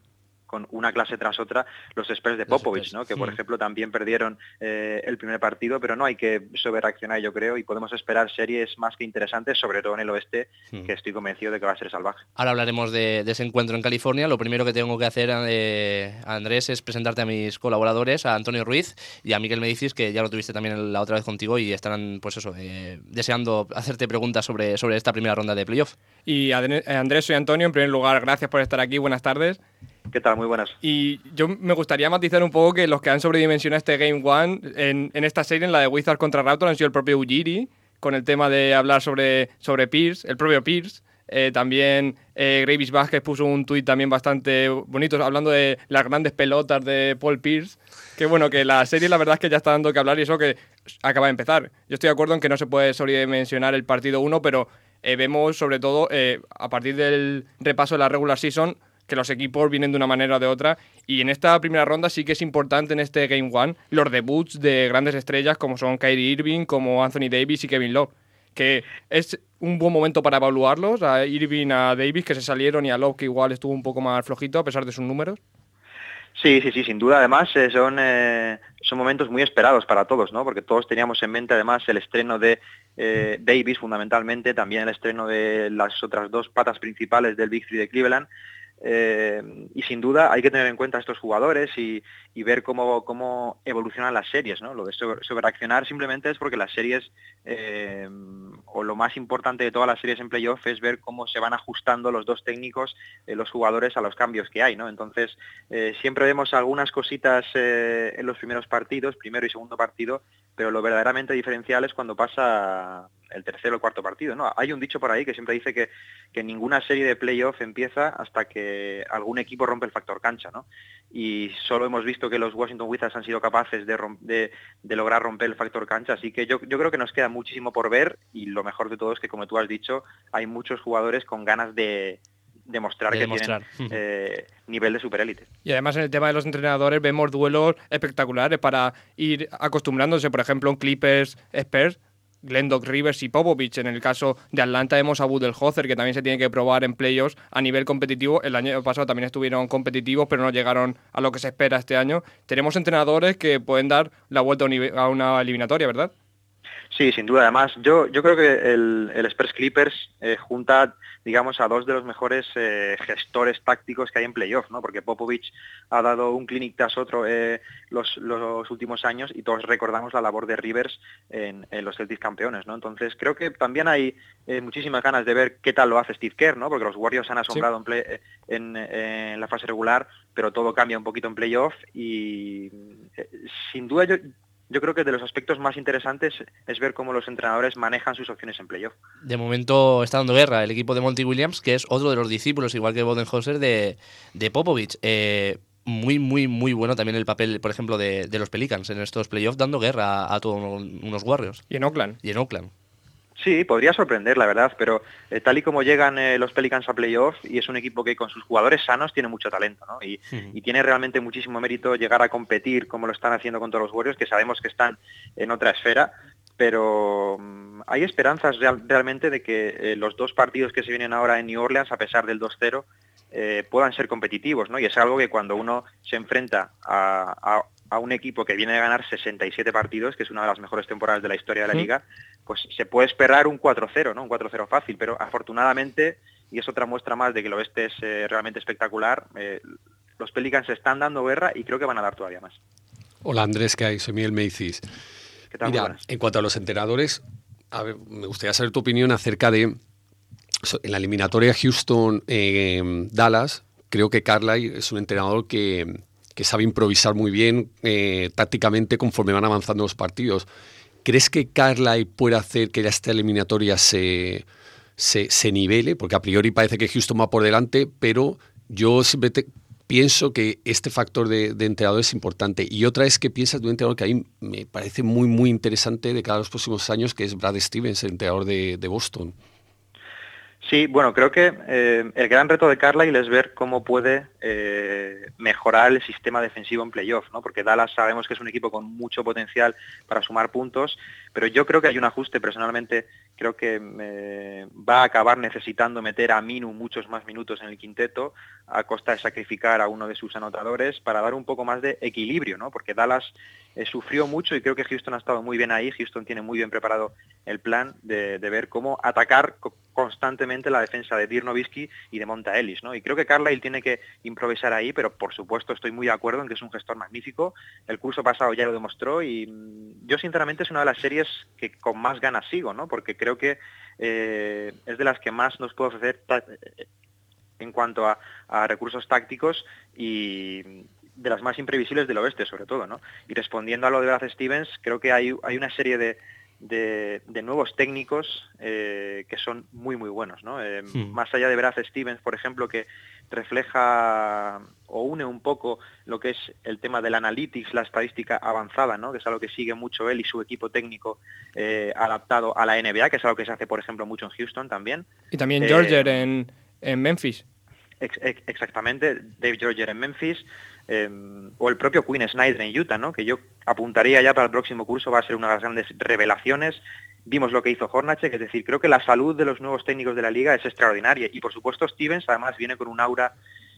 [SPEAKER 11] con una clase tras otra los Spurs de Popovich, ¿no? Que por
[SPEAKER 4] Mm.
[SPEAKER 11] ejemplo también perdieron eh, el primer partido, pero no hay que sobrereaccionar, yo creo, y podemos esperar series más que interesantes, sobre todo en el oeste,
[SPEAKER 4] Mm.
[SPEAKER 11] que estoy convencido de que va a ser salvaje.
[SPEAKER 4] Ahora hablaremos de, de ese encuentro en California. Lo primero que tengo que hacer, eh, Andrés, es presentarte a mis colaboradores, a Antonio Ruiz y a Miquel Medicis, que ya lo tuviste también la otra vez contigo y estarán, pues eso, eh, deseando hacerte preguntas sobre, sobre esta primera ronda de playoff.
[SPEAKER 5] Y Adne- eh, Andrés, soy Antonio. En primer lugar, gracias por estar aquí. Buenas tardes.
[SPEAKER 11] ¿Qué tal? Muy buenas.
[SPEAKER 5] Y yo me gustaría matizar un poco que los que han sobredimensionado este Game One en, en esta serie, en la de Wizards contra Raptors, han sido el propio Ujiri, con el tema de hablar sobre, sobre Pierce, el propio Pierce. Eh, también eh, Gravis Vázquez puso un tuit también bastante bonito hablando de las grandes pelotas de Paul Pierce. Que bueno, que la serie la verdad es que ya está dando que hablar y eso que acaba de empezar. Yo estoy de acuerdo en que no se puede sobredimensionar el partido uno, pero eh, vemos sobre todo eh, a partir del repaso de la regular season que los equipos vienen de una manera o de otra, y en esta primera ronda sí que es importante en este Game One los debuts de grandes estrellas como son Kyrie Irving, como Anthony Davis y Kevin Love, que es un buen momento para evaluarlos, a Irving, a Davis, que se salieron, y a Love, que igual estuvo un poco más flojito a pesar de sus números.
[SPEAKER 11] Sí, sí, sí, sin duda. Además, eh, son, eh, son momentos muy esperados para todos, ¿no? Porque todos teníamos en mente, además, el estreno de eh, Davis, fundamentalmente, también el estreno de las otras dos patas principales del Big Three de Cleveland. Eh, y sin duda hay que tener en cuenta a estos jugadores y, y ver cómo, cómo evolucionan las series, ¿no? Lo de sobre, sobrereaccionar simplemente es porque las series, eh, o lo más importante de todas las series en playoff, es ver cómo se van ajustando los dos técnicos, eh, los jugadores, a los cambios que hay, ¿no? Entonces, eh, siempre vemos algunas cositas eh, en los primeros partidos, primero y segundo partido, pero lo verdaderamente diferencial es cuando pasa el tercero o el cuarto partido, ¿no? Hay un dicho por ahí que siempre dice que, que ninguna serie de playoff empieza hasta que algún equipo rompe el factor cancha, ¿no? Y solo hemos visto que los Washington Wizards han sido capaces de, de, de lograr romper el factor cancha, así que yo, yo creo que nos queda muchísimo por ver, y lo mejor de todo es que, como tú has dicho, hay muchos jugadores con ganas de demostrar
[SPEAKER 4] de
[SPEAKER 11] que
[SPEAKER 4] demostrar.
[SPEAKER 11] tienen eh, nivel de superélite.
[SPEAKER 5] Y además en el tema de los entrenadores vemos duelos espectaculares para ir acostumbrándose, por ejemplo, en Clippers Spurs, Glenn Doc Rivers y Popovich. En el caso de Atlanta vemos a Budenholzer, que también se tiene que probar en playoffs a nivel competitivo. El año pasado también estuvieron competitivos, pero no llegaron a lo que se espera este año. Tenemos entrenadores que pueden dar la vuelta a una eliminatoria, ¿verdad?
[SPEAKER 11] Sí, sin duda. Además, yo, yo creo que el, el Spurs Clippers eh, junta, digamos, a dos de los mejores eh, gestores tácticos que hay en playoff, ¿no? Porque Popovich ha dado un clinic tras otro eh, los, los últimos años, y todos recordamos la labor de Rivers en, en los Celtics campeones, ¿no? Entonces, creo que también hay eh, muchísimas ganas de ver qué tal lo hace Steve Kerr, ¿no? Porque los Warriors han asombrado sí. en, play, en, en la fase regular, pero todo cambia un poquito en playoff, y eh, sin duda yo... Yo creo que de los aspectos más interesantes es ver cómo los entrenadores manejan sus opciones en playoff.
[SPEAKER 4] De momento está dando guerra el equipo de Monty Williams, que es otro de los discípulos, igual que Budenholzer, de, de Popovich. Eh, muy, muy, muy bueno también el papel, por ejemplo, de, de los Pelicans en estos playoffs, dando guerra a, a todos unos Warriors.
[SPEAKER 5] Y en Oakland.
[SPEAKER 4] Y en Oakland.
[SPEAKER 11] Sí, podría sorprender, la verdad, pero eh, tal y como llegan eh, los Pelicans a playoff, y es un equipo que con sus jugadores sanos tiene mucho talento, ¿no? Y, uh-huh. y tiene realmente muchísimo mérito llegar a competir como lo están haciendo contra los Warriors, que sabemos que están en otra esfera, pero um, hay esperanzas real, realmente de que eh, los dos partidos que se vienen ahora en New Orleans, a pesar del dos cero, eh, puedan ser competitivos, ¿no? Y es algo que cuando uno se enfrenta a... a a un equipo que viene de ganar sesenta y siete partidos, que es una de las mejores temporadas de la historia de la liga, pues se puede esperar un cuatro cero, ¿no? Un cuatro cero fácil, pero afortunadamente, y es otra muestra más de que el oeste es eh, realmente espectacular, eh, los Pelicans se están dando guerra y creo que van a dar todavía más.
[SPEAKER 7] Hola Andrés, ¿qué hay? Soy Miguel Medicis.
[SPEAKER 11] ¿Qué tal?
[SPEAKER 7] Mira, en cuanto a los entrenadores, a ver, me gustaría saber tu opinión acerca de, en la eliminatoria Houston-Dallas, eh, creo que Carlisle es un entrenador que... que sabe improvisar muy bien eh, tácticamente conforme van avanzando los partidos. ¿Crees que Carlisle puede hacer que ya esta eliminatoria se, se, se nivele? Porque a priori parece que Houston va por delante, pero yo siempre te, pienso que este factor de, de entrenador es importante. Y otra es que piensas de un entrenador que a mí me parece muy, muy interesante de cara a los próximos años, que es Brad Stevens, el entrenador de, de Boston.
[SPEAKER 11] Sí, bueno, creo que eh, el gran reto de Carlisle es ver cómo puede eh, mejorar el sistema defensivo en playoff, ¿no? Porque Dallas sabemos que es un equipo con mucho potencial para sumar puntos, pero yo creo que hay un ajuste. Personalmente creo que eh, va a acabar necesitando meter a Minu muchos más minutos en el quinteto a costa de sacrificar a uno de sus anotadores para dar un poco más de equilibrio, ¿no? Porque Dallas eh, sufrió mucho y creo que Houston ha estado muy bien ahí. Houston tiene muy bien preparado el plan de, de ver cómo atacar co- constantemente la defensa de Dirk Nowitzki y de Monta Ellis, ¿no? Y creo que Carlisle tiene que improvisar ahí, pero por supuesto estoy muy de acuerdo en que es un gestor magnífico. El curso pasado ya lo demostró y mm, yo sinceramente es una de las series que con más ganas sigo, ¿no? Porque creo que eh, es de las que más nos puede ofrecer ta- en cuanto a, a recursos tácticos y de las más imprevisibles del oeste, sobre todo, ¿no? Y respondiendo a lo de Brad Stevens, creo que hay, hay una serie de, de, de nuevos técnicos eh, que son muy, muy buenos, ¿no? Eh, sí. Más allá de Brad Stevens, por ejemplo, que refleja o une un poco lo que es el tema del analytics, la estadística avanzada, ¿no? Que es algo que sigue mucho él y su equipo técnico eh, adaptado a la N B A, que es algo que se hace, por ejemplo, mucho en Houston también.
[SPEAKER 5] Y también
[SPEAKER 11] eh,
[SPEAKER 5] Georger en, en Memphis.
[SPEAKER 11] Ex, ex, exactamente, Dave Georger en Memphis, eh, o el propio Quinn Snyder en Utah, ¿no? Que yo apuntaría ya para el próximo curso, va a ser una de las grandes revelaciones. Vimos lo que hizo Hornacek, es decir, creo que la salud de los nuevos técnicos de la liga es extraordinaria, y por supuesto Stevens además viene con un aura,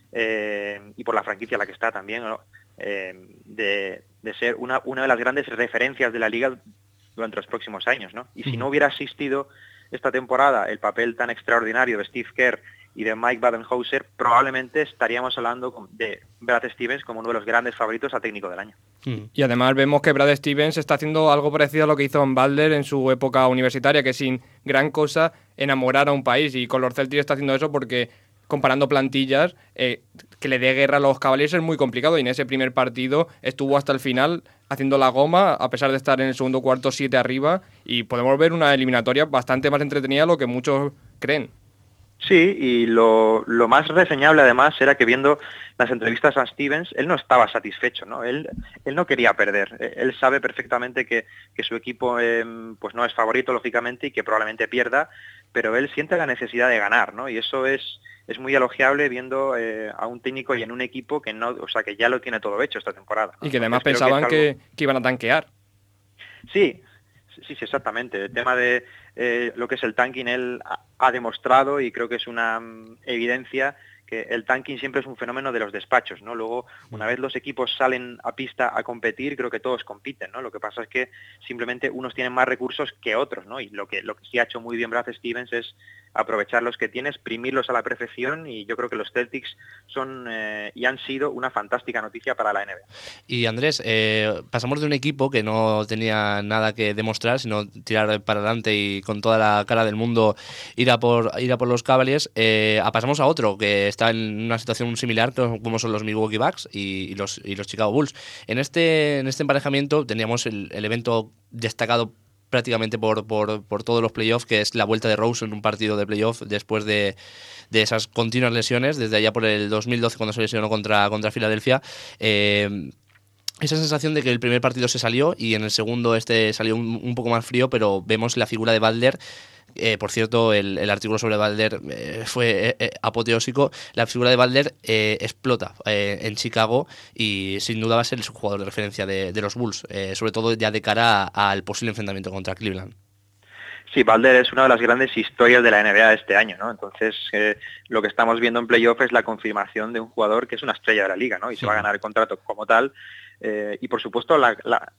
[SPEAKER 11] eh, y por la franquicia a la que está también, ¿no? eh, de, de ser una, una de las grandes referencias de la liga durante los próximos años, ¿no? Y si no hubiera asistido esta temporada el papel tan extraordinario de Steve Kerr y de Mike Badenhauser, probablemente estaríamos hablando de Brad Stevens como uno de los grandes favoritos a técnico del año.
[SPEAKER 5] Y además vemos que Brad Stevens está haciendo algo parecido a lo que hizo en Balder en su época universitaria, que sin gran cosa enamorar a un país, y con los Celtics está haciendo eso porque comparando plantillas, eh, que le dé guerra a los Cavaliers es muy complicado, y en ese primer partido estuvo hasta el final haciendo la goma, a pesar de estar en el segundo cuarto siete arriba, y podemos ver una eliminatoria bastante más entretenida de lo que muchos creen.
[SPEAKER 11] Sí, y lo, lo más reseñable además era que viendo las entrevistas a Stevens, él no estaba satisfecho, ¿no? Él, él no quería perder. Él sabe perfectamente que, que su equipo eh, pues no es favorito, lógicamente, y que probablemente pierda, pero él siente la necesidad de ganar, ¿no? Y eso es, es muy elogiable viendo eh, a un técnico y en un equipo que no, o sea, que ya lo tiene todo hecho esta temporada, ¿no?
[SPEAKER 5] Y que además
[SPEAKER 11] Entonces,
[SPEAKER 5] pensaban
[SPEAKER 11] que, es algo...
[SPEAKER 5] que, que iban a tanquear.
[SPEAKER 11] Sí, sí, sí, exactamente. El tema de eh, lo que es el tanking, él ha, ha demostrado, y creo que es una um, evidencia, que el tanking siempre es un fenómeno de los despachos, ¿no? Luego, una vez los equipos salen a pista a competir, creo que todos compiten, ¿no? Lo que pasa es que simplemente unos tienen más recursos que otros, ¿no? Y lo que, lo que sí ha hecho muy bien Brad Stevens es aprovechar los que tiene, exprimirlos a la perfección, y yo creo que los Celtics son eh, y han sido una fantástica noticia para la N B A.
[SPEAKER 4] Y Andrés, eh, pasamos de un equipo que no tenía nada que demostrar, sino tirar para adelante y con toda la cara del mundo ir a por, ir a por los Cavaliers, eh, a pasamos a otro que está en una situación similar, como son los Milwaukee Bucks y, y, los, y los Chicago Bulls. En este, en este emparejamiento teníamos el, el evento destacado prácticamente por, por, por todos los playoffs, que es la vuelta de Rose en un partido de playoff después de, de esas continuas lesiones, desde allá por el dos mil doce cuando se lesionó contra, contra Filadelfia. Eh, esa sensación de que el primer partido se salió y en el segundo este salió un, un poco más frío, pero vemos la figura de Butler. Eh, por cierto, el, el artículo sobre Butler eh, fue eh, apoteósico. La figura de Butler eh, explota eh, en Chicago y sin duda va a ser el jugador de referencia de, de los Bulls, eh, sobre todo ya de cara a, al posible enfrentamiento contra Cleveland.
[SPEAKER 11] Sí, Butler es una de las grandes historias de la N B A este año, ¿no? Entonces, eh, lo que estamos viendo en playoff es la confirmación de un jugador que es una estrella de la liga, ¿no? Y se sí. va a ganar el contrato como tal. Eh, y por supuesto, la, la,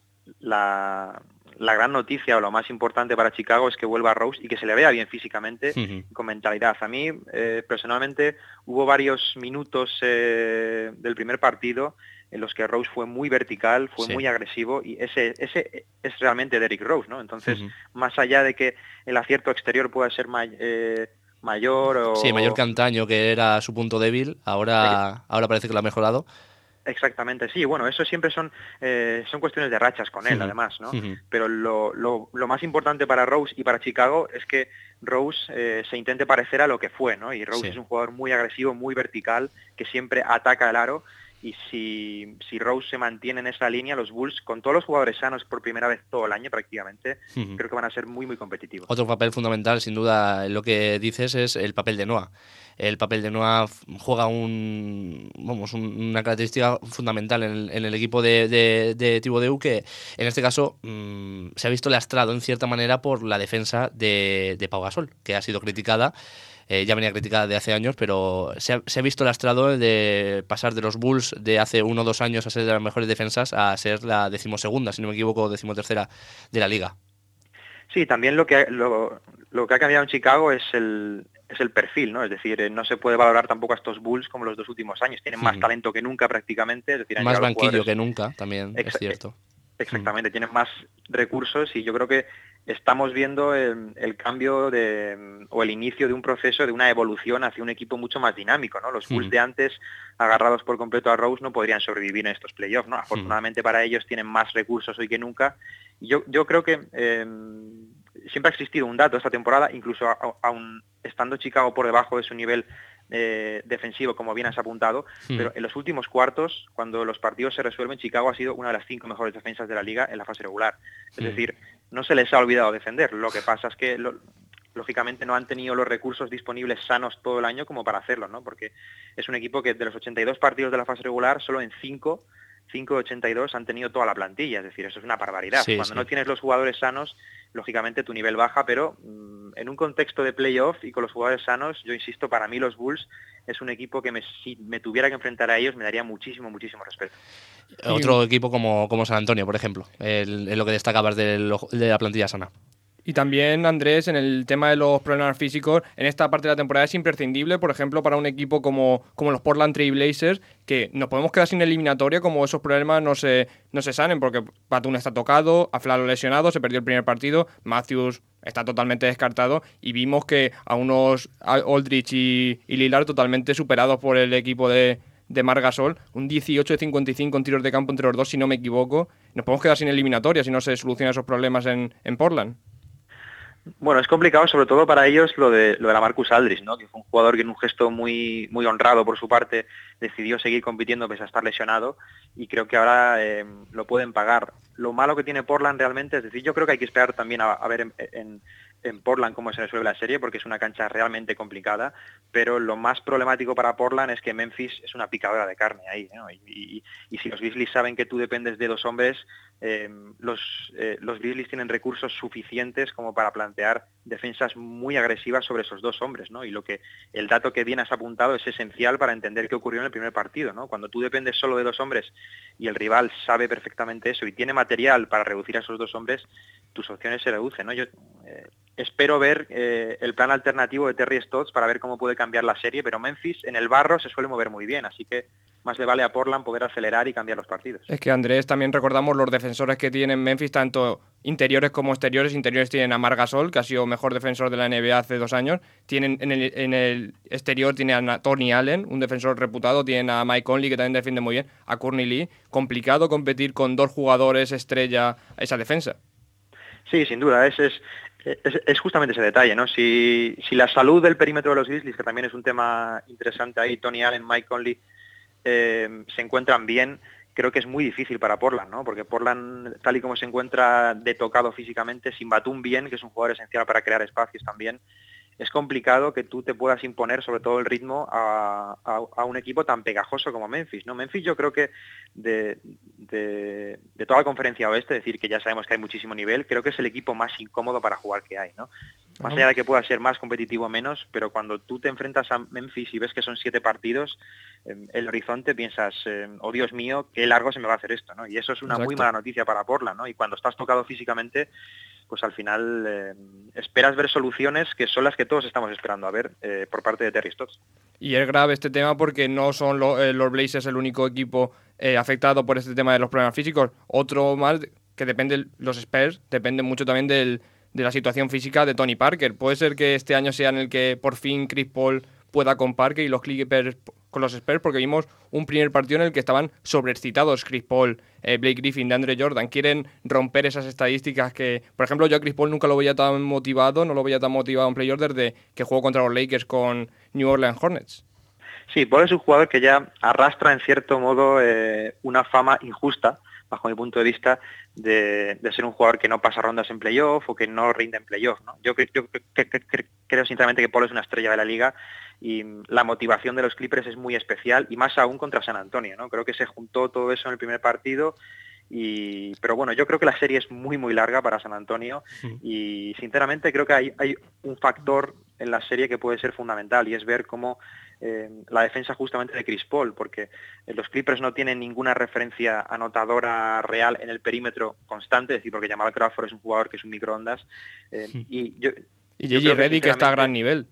[SPEAKER 11] la la gran noticia o lo más importante para Chicago es que vuelva Rose y que se le vea bien físicamente, uh-huh. con mentalidad. A mí, eh, personalmente, hubo varios minutos eh, del primer partido en los que Rose fue muy vertical, fue sí. muy agresivo, y ese ese es realmente Derrick Rose, ¿no? Entonces, uh-huh. más allá de que el acierto exterior pueda ser may, eh, mayor o...
[SPEAKER 4] Sí, mayor que antaño, que era su punto débil, ahora, sí. ahora parece que lo ha mejorado.
[SPEAKER 11] Exactamente, sí, bueno, eso siempre son eh, son cuestiones de rachas con él, uh-huh. además, ¿no? Uh-huh. Pero lo, lo, lo más importante para Rose y para Chicago es que Rose eh, se intente parecer a lo que fue, ¿no? Y Rose sí. es un jugador muy agresivo, muy vertical, que siempre ataca el aro, y si, si Rose se mantiene en esa línea, los Bulls, con todos los jugadores sanos por primera vez todo el año prácticamente, uh-huh. creo que van a ser muy, muy competitivos.
[SPEAKER 4] Otro papel fundamental, sin duda, lo que dices es el papel de Noah. El papel de Noah juega un, vamos, un, una característica fundamental en el, en el equipo de, de, de Thibodeau, que en este caso mmm, se ha visto lastrado en cierta manera por la defensa de, de Pau Gasol, que ha sido criticada. Eh, ya venía criticada de hace años, pero se ha, se ha visto lastrado de pasar de los Bulls de hace uno o dos años a ser de las mejores defensas a ser la decimosegunda, si no me equivoco, decimotercera de la liga.
[SPEAKER 11] Sí, también lo que, lo, lo que ha cambiado en Chicago es el, es el perfil, ¿no? Es decir, no se puede valorar tampoco a estos Bulls como los dos últimos años. Tienen más hmm. talento que nunca prácticamente. Es decir,
[SPEAKER 4] más banquillo que nunca, también Ex- es cierto.
[SPEAKER 11] Exactamente, hmm. tienen más recursos y yo creo que estamos viendo el, el cambio de, o el inicio de un proceso, de una evolución hacia un equipo mucho más dinámico, ¿no? Los Bulls mm. de antes, agarrados por completo a Rose, no podrían sobrevivir en estos playoffs, ¿no? Afortunadamente mm. para ellos tienen más recursos hoy que nunca. Yo, yo creo que eh, siempre ha existido un dato esta temporada, incluso aún estando Chicago por debajo de su nivel eh, defensivo, como bien has apuntado, mm. pero en los últimos cuartos, cuando los partidos se resuelven, Chicago ha sido una de las cinco mejores defensas de la liga en la fase regular. Es mm. decir, no se les ha olvidado defender. Lo que pasa es que, lo, lógicamente, no han tenido los recursos disponibles sanos todo el año como para hacerlo, ¿no? Porque es un equipo que de los ochenta y dos partidos de la fase regular, solo en cinco, cinco de ochenta y dos han tenido toda la plantilla. Es decir, eso es una barbaridad. Sí, Cuando sí. no tienes los jugadores sanos, lógicamente tu nivel baja, pero mmm, en un contexto de playoff y con los jugadores sanos, yo insisto, para mí los Bulls es un equipo que me, si me tuviera que enfrentar a ellos me daría muchísimo, muchísimo respeto.
[SPEAKER 4] Otro equipo como, como San Antonio, por ejemplo, en lo que destacabas de, de la plantilla sana.
[SPEAKER 5] Y también, Andrés, en el tema de los problemas físicos, en esta parte de la temporada es imprescindible, por ejemplo, para un equipo como, como los Portland Trail Blazers, que nos podemos quedar sin eliminatoria como esos problemas no se, no se sanen, porque Batum está tocado, Aflalo lesionado, se perdió el primer partido, Matthews está totalmente descartado, y vimos que a unos Aldridge y, y Lillard totalmente superados por el equipo de, de Marc Gasol, un dieciocho de cincuenta y cinco en tiros de campo entre los dos, si no me equivoco. Nos podemos quedar sin eliminatoria si no se solucionan esos problemas en, en Portland.
[SPEAKER 11] Bueno, es complicado sobre todo para ellos lo de lo de la Marcus Aldridge, ¿no? Que fue un jugador que en un gesto muy muy honrado por su parte decidió seguir compitiendo pese a estar lesionado, y creo que ahora eh, lo pueden pagar. Lo malo que tiene Portland realmente, es decir, yo creo que hay que esperar también a, a ver en, en, en Portland cómo se resuelve la serie, porque es una cancha realmente complicada, pero lo más problemático para Portland es que Memphis es una picadora de carne ahí, ¿no? Y, y, y si los Grizzlies saben que tú dependes de dos hombres, eh, los, eh, los Grizzlies tienen recursos suficientes como para plantear defensas muy agresivas sobre esos dos hombres, ¿no? Y lo que el dato que bien has apuntado es esencial para entender qué ocurrió en el primer partido, ¿no? Cuando tú dependes solo de dos hombres y el rival sabe perfectamente eso y tiene material para reducir a esos dos hombres, tus opciones se reducen, ¿no? Yo eh, espero ver eh, el plan alternativo de Terry Stotts para ver cómo puede cambiar la serie, pero Memphis en el barro se suele mover muy bien, así que más le vale a Portland poder acelerar y cambiar los partidos.
[SPEAKER 5] Es que, Andrés, también recordamos los defensores que tienen Memphis, tanto interiores como exteriores. Interiores tienen a Marc Gasol, que ha sido mejor defensor de la N B A hace dos años. Tienen en el, en el exterior tienen a Tony Allen, un defensor reputado. Tienen a Mike Conley, que también defiende muy bien. A Courtney Lee. Complicado competir con dos jugadores estrella a esa defensa.
[SPEAKER 11] Sí, sin duda. Es, es, es, es justamente ese detalle, ¿no? Si, si la salud del perímetro de los Grizzlies, que también es un tema interesante ahí, Tony Allen, Mike Conley, Eh, se encuentran bien, creo que es muy difícil para Portland, ¿no? Porque Portland, tal y como se encuentra de tocado físicamente, sin Batum bien, que es un jugador esencial para crear espacios también, es complicado que tú te puedas imponer sobre todo el ritmo a, a, a un equipo tan pegajoso como Memphis, ¿no? Memphis yo creo que de, de, de toda la conferencia oeste, es decir, que ya sabemos que hay muchísimo nivel, creo que es el equipo más incómodo para jugar que hay, ¿no? Más allá de que pueda ser más competitivo o menos, pero cuando tú te enfrentas a Memphis y ves que son siete partidos, eh, el horizonte piensas, eh, oh Dios mío, qué largo se me va a hacer esto, ¿no? Y eso es una Exacto. muy mala noticia para Portland, ¿no? Y cuando estás tocado físicamente, pues al final eh, esperas ver soluciones que son las que todos estamos esperando a ver eh, por parte de Terry Stotts.
[SPEAKER 5] Y es grave este tema porque no son lo, eh, los Blazers el único equipo eh, afectado por este tema de los problemas físicos. Otro más que depende, los Spurs, dependen mucho también del, de la situación física de Tony Parker. Puede ser que este año sea en el que por fin Chris Paul pueda con Parker y los Clippers con los Spurs, porque vimos un primer partido en el que estaban sobreexcitados Chris Paul, eh, Blake Griffin, DeAndre Jordan. Quieren romper esas estadísticas que, por ejemplo, yo a Chris Paul nunca lo veía tan motivado, no lo veía tan motivado en playoff desde que jugó contra los Lakers con New Orleans Hornets.
[SPEAKER 11] Sí, Paul es un jugador que ya arrastra en cierto modo eh, una fama injusta, bajo mi punto de vista, de, de ser un jugador que no pasa rondas en playoff o que no rinde en playoff, ¿no? Yo, yo, yo creo sinceramente que Paul es una estrella de la liga y la motivación de los Clippers es muy especial, y más aún contra San Antonio, ¿no? Creo que se juntó todo eso en el primer partido. Y, pero bueno, yo creo que la serie es muy muy larga para San Antonio, y sinceramente creo que hay, hay un factor en la serie que puede ser fundamental, y es ver cómo eh, la defensa justamente de Chris Paul, porque eh, los Clippers no tienen ninguna referencia anotadora real en el perímetro constante, es decir, porque Jamal Crawford es un jugador que es un microondas, eh, y yo,
[SPEAKER 5] y J J Redick que está a gran nivel.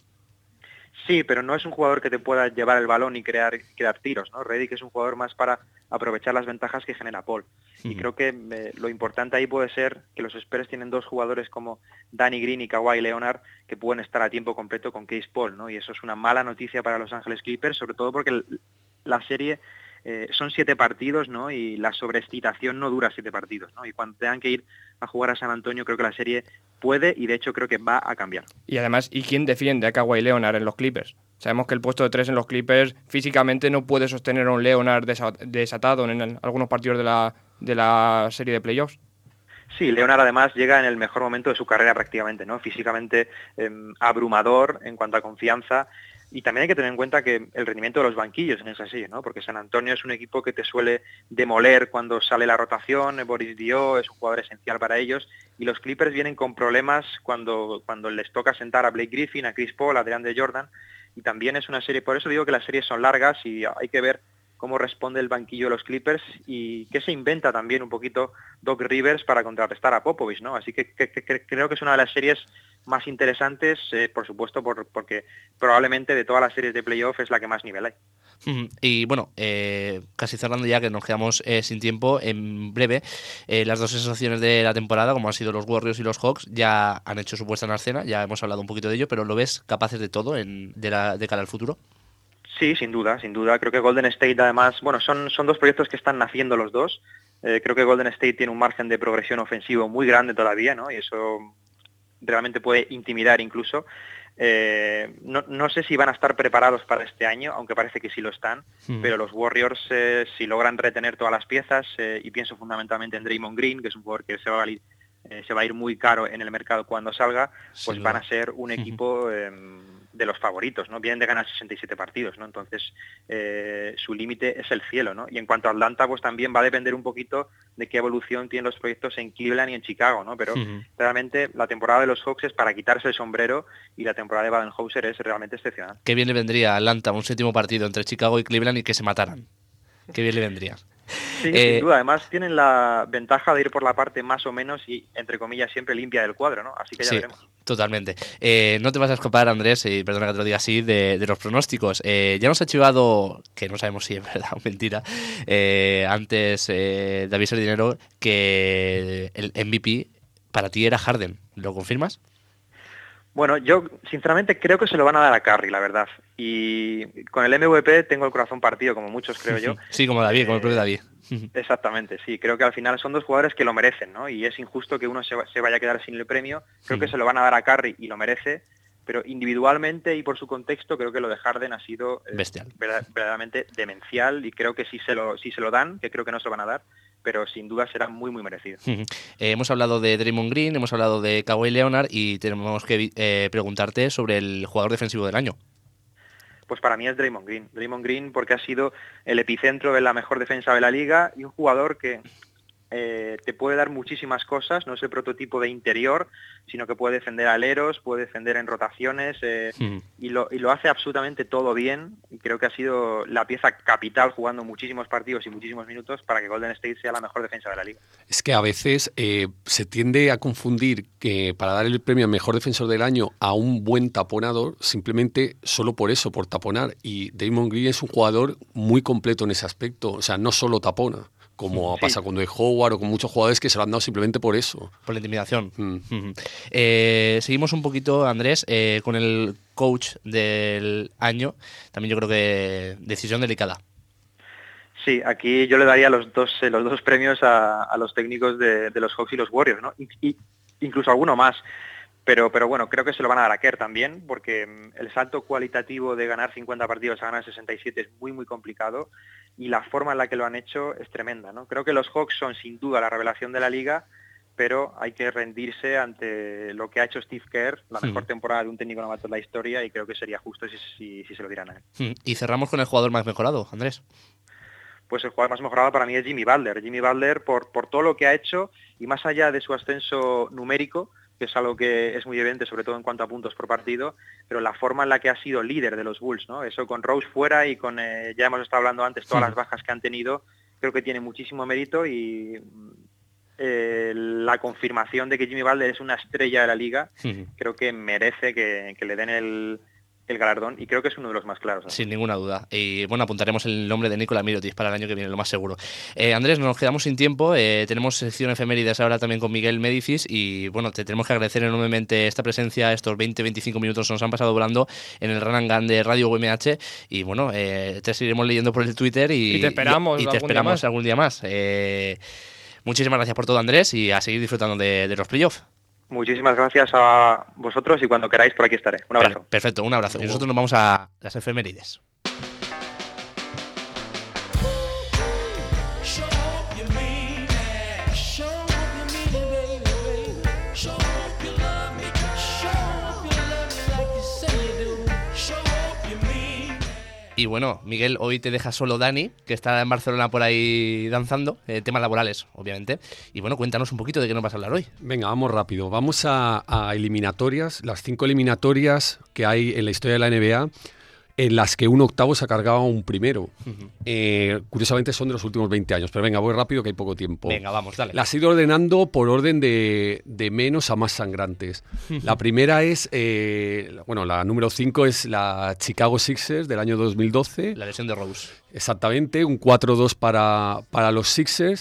[SPEAKER 11] Sí, pero no es un jugador que te pueda llevar el balón y crear, crear tiros, ¿no? Redick es un jugador más para aprovechar las ventajas que genera Paul. Y creo que eh, lo importante ahí puede ser que los Spurs tienen dos jugadores como Danny Green y Kawhi Leonard que pueden estar a tiempo completo con Chris Paul, ¿no? Y eso es una mala noticia para Los Ángeles Clippers, sobre todo porque el, la serie eh, son siete partidos, ¿no? Y la sobreexcitación no dura siete partidos, ¿no? Y cuando tengan que ir a jugar a San Antonio, creo que la serie puede, y de hecho creo que va a cambiar.
[SPEAKER 5] Y además, ¿y quién defiende a Kawhi Leonard en los Clippers? Sabemos que el puesto de tres en los Clippers físicamente no puede sostener a un Leonard desatado en algunos partidos de la, de la serie de playoffs.
[SPEAKER 11] Sí, Leonard además llega en el mejor momento de su carrera prácticamente, ¿no? Físicamente eh, abrumador en cuanto a confianza. Y también hay que tener en cuenta que el rendimiento de los banquillos en esa serie, ¿no? Porque San Antonio es un equipo que te suele demoler cuando sale la rotación. Boris Dio es un jugador esencial para ellos, y los Clippers vienen con problemas cuando, cuando les toca sentar a Blake Griffin, a Chris Paul, a DeAndre Jordan, y también es una serie, por eso digo que las series son largas y hay que ver cómo responde el banquillo de los Clippers y qué se inventa también un poquito Doc Rivers para contrarrestar a Popovich, ¿no? Así que, que, que, que creo que es una de las series más interesantes, eh, por supuesto, por, porque probablemente de todas las series de playoff es la que más nivel hay.
[SPEAKER 4] Y bueno, eh, casi cerrando ya, que nos quedamos eh, sin tiempo, en breve, eh, las dos sensaciones de la temporada, como han sido los Warriors y los Hawks, ya han hecho su puesta en escena, ya hemos hablado un poquito de ello, pero ¿lo ves capaces de todo en, de, la, de cara al futuro?
[SPEAKER 11] Sí, sin duda, sin duda. Creo que Golden State además, bueno, son, son dos proyectos que están naciendo los dos. Eh, creo que Golden State tiene un margen de progresión ofensivo muy grande todavía, ¿no? Y eso realmente puede intimidar incluso. Eh, no, no sé si van a estar preparados para este año, aunque parece que sí lo están, mm. pero los Warriors, eh, si logran retener todas las piezas, eh, y pienso fundamentalmente en Draymond Green, que es un jugador que se va a ir, eh, se va a ir muy caro en el mercado cuando salga, pues sí, van a ser un equipo eh, de los favoritos, ¿no? Vienen de ganar sesenta y siete partidos, ¿no? Entonces eh, su límite es el cielo, ¿no? Y en cuanto a Atlanta, pues también va a depender un poquito de qué evolución tienen los proyectos en Cleveland y en Chicago, ¿no? Pero uh-huh. realmente la temporada de los Hawks es para quitarse el sombrero, y la temporada de Baden-Holzer es realmente excepcional.
[SPEAKER 4] Qué bien le vendría a Atlanta un séptimo partido entre Chicago y Cleveland y que se mataran. Qué bien le vendría.
[SPEAKER 11] Sí, eh, sin duda. Además tienen la ventaja de ir por la parte más o menos y, entre comillas, siempre limpia del cuadro, ¿no? Así que ya
[SPEAKER 4] sí,
[SPEAKER 11] veremos.
[SPEAKER 4] Totalmente. Eh, no te vas a escapar, Andrés, y perdona que te lo diga así, de, de los pronósticos. Eh, ya nos ha chivado, que no sabemos si es verdad o mentira, eh, antes eh, David Sardinero, que el M V P para ti era Harden. ¿Lo confirmas?
[SPEAKER 11] Bueno, yo sinceramente creo que se lo van a dar a Curry, la verdad. Y con el M V P tengo el corazón partido, como muchos, creo yo.
[SPEAKER 4] Sí, como David, eh, como el propio David.
[SPEAKER 11] Exactamente, sí. Creo que al final son dos jugadores que lo merecen, ¿no? Y es injusto que uno se, se vaya a quedar sin el premio. Creo sí. que se lo van a dar a Curry y lo merece. Pero individualmente y por su contexto, creo que lo de Harden ha sido eh,
[SPEAKER 4] bestial,
[SPEAKER 11] verdad, verdaderamente demencial. Y creo que sí se lo, sí se lo dan, que creo que no se lo van a dar, pero sin duda será muy muy merecido.
[SPEAKER 4] Uh-huh. eh, hemos hablado de Draymond Green, hemos hablado de Kawhi Leonard y tenemos que eh, preguntarte sobre el jugador defensivo del año.
[SPEAKER 11] Pues para mí es Draymond Green. Draymond Green porque ha sido el epicentro de la mejor defensa de la liga y un jugador que eh, te puede dar muchísimas cosas, no es el prototipo de interior, sino que puede defender aleros, puede defender en rotaciones eh, mm. y, lo, y lo hace absolutamente todo bien, y creo que ha sido la pieza capital jugando muchísimos partidos y muchísimos minutos para que Golden State sea la mejor defensa de la liga.
[SPEAKER 7] Es que a veces eh, se tiende a confundir que para dar el premio a mejor defensor del año a un buen taponador, simplemente solo por eso, por taponar, y Draymond Green es un jugador muy completo en ese aspecto, o sea, no solo tapona, como sí. pasa con Dwight Howard o con muchos jugadores que se lo han dado simplemente por eso.
[SPEAKER 4] Por la intimidación. Mm. Uh-huh. Eh, seguimos un poquito, Andrés, eh, con el coach del año. También yo creo que decisión delicada.
[SPEAKER 11] Sí, aquí yo le daría los dos eh, los dos premios a, a los técnicos de, de los Hawks y los Warriors, ¿no? Y, y incluso alguno más. Pero, pero bueno, creo que se lo van a dar a Kerr también, porque el salto cualitativo de ganar cincuenta partidos a ganar sesenta y siete es muy, muy complicado, y la forma en la que lo han hecho es tremenda, ¿no? Creo que los Hawks son sin duda la revelación de la liga, pero hay que rendirse ante lo que ha hecho Steve Kerr, la mejor sí. temporada de un técnico novato en la historia, y creo que sería justo si, si, si se lo dieran a él.
[SPEAKER 4] Y cerramos con el jugador más mejorado, Andrés.
[SPEAKER 11] Pues el jugador más mejorado para mí es Jimmy Butler. Jimmy Butler, por, por todo lo que ha hecho, y más allá de su ascenso numérico, que es algo que es muy evidente, sobre todo en cuanto a puntos por partido, pero la forma en la que ha sido líder de los Bulls, ¿no? Eso con Rose fuera y con, eh, ya hemos estado hablando antes, todas sí. las bajas que han tenido, creo que tiene muchísimo mérito, y eh, la confirmación de que Jimmy Butler es una estrella de la liga, sí. creo que merece que, que le den el, el galardón, y creo que es uno de los más claros, ¿no?
[SPEAKER 4] Sin ninguna duda. Y bueno, apuntaremos el nombre de Nikola Mirotic para el año que viene, lo más seguro. Eh, Andrés, nos quedamos sin tiempo, eh, tenemos sección efemérides ahora también con Miguel Médicis, y bueno, te tenemos que agradecer enormemente esta presencia, estos veinte a veinticinco minutos nos han pasado volando en el Run and Gun de Radio U M H, y bueno, eh, te seguiremos leyendo por el Twitter y,
[SPEAKER 5] y te esperamos,
[SPEAKER 4] y, y te
[SPEAKER 5] algún,
[SPEAKER 4] esperamos
[SPEAKER 5] día
[SPEAKER 4] algún día más. Eh, muchísimas gracias por todo, Andrés, y a seguir disfrutando de, de los playoffs.
[SPEAKER 11] Muchísimas gracias a vosotros, y cuando queráis por aquí estaré. Un abrazo.
[SPEAKER 4] Perfecto, un abrazo. Y nosotros nos vamos a las efemérides. Y bueno, Miguel, hoy te deja solo Dani, que está en Barcelona por ahí danzando, eh, temas laborales, obviamente. Y bueno, cuéntanos un poquito de qué nos vas a hablar hoy.
[SPEAKER 7] Venga, vamos rápido. Vamos a, a eliminatorias, las cinco eliminatorias que hay en la historia de la N B A, en las que un octavo se ha cargado a un primero. Uh-huh. Eh, curiosamente son de los últimos veinte años, pero venga, voy rápido que hay poco tiempo.
[SPEAKER 4] Venga, vamos, dale.
[SPEAKER 7] Las he ido ordenando por orden de, de menos a más sangrantes. Uh-huh. La primera es, eh, bueno, la número cinco es la Chicago Sixers del año dos mil doce.
[SPEAKER 4] La lesión de Rose. Exactamente,
[SPEAKER 7] un cuatro dos para, para los Sixers.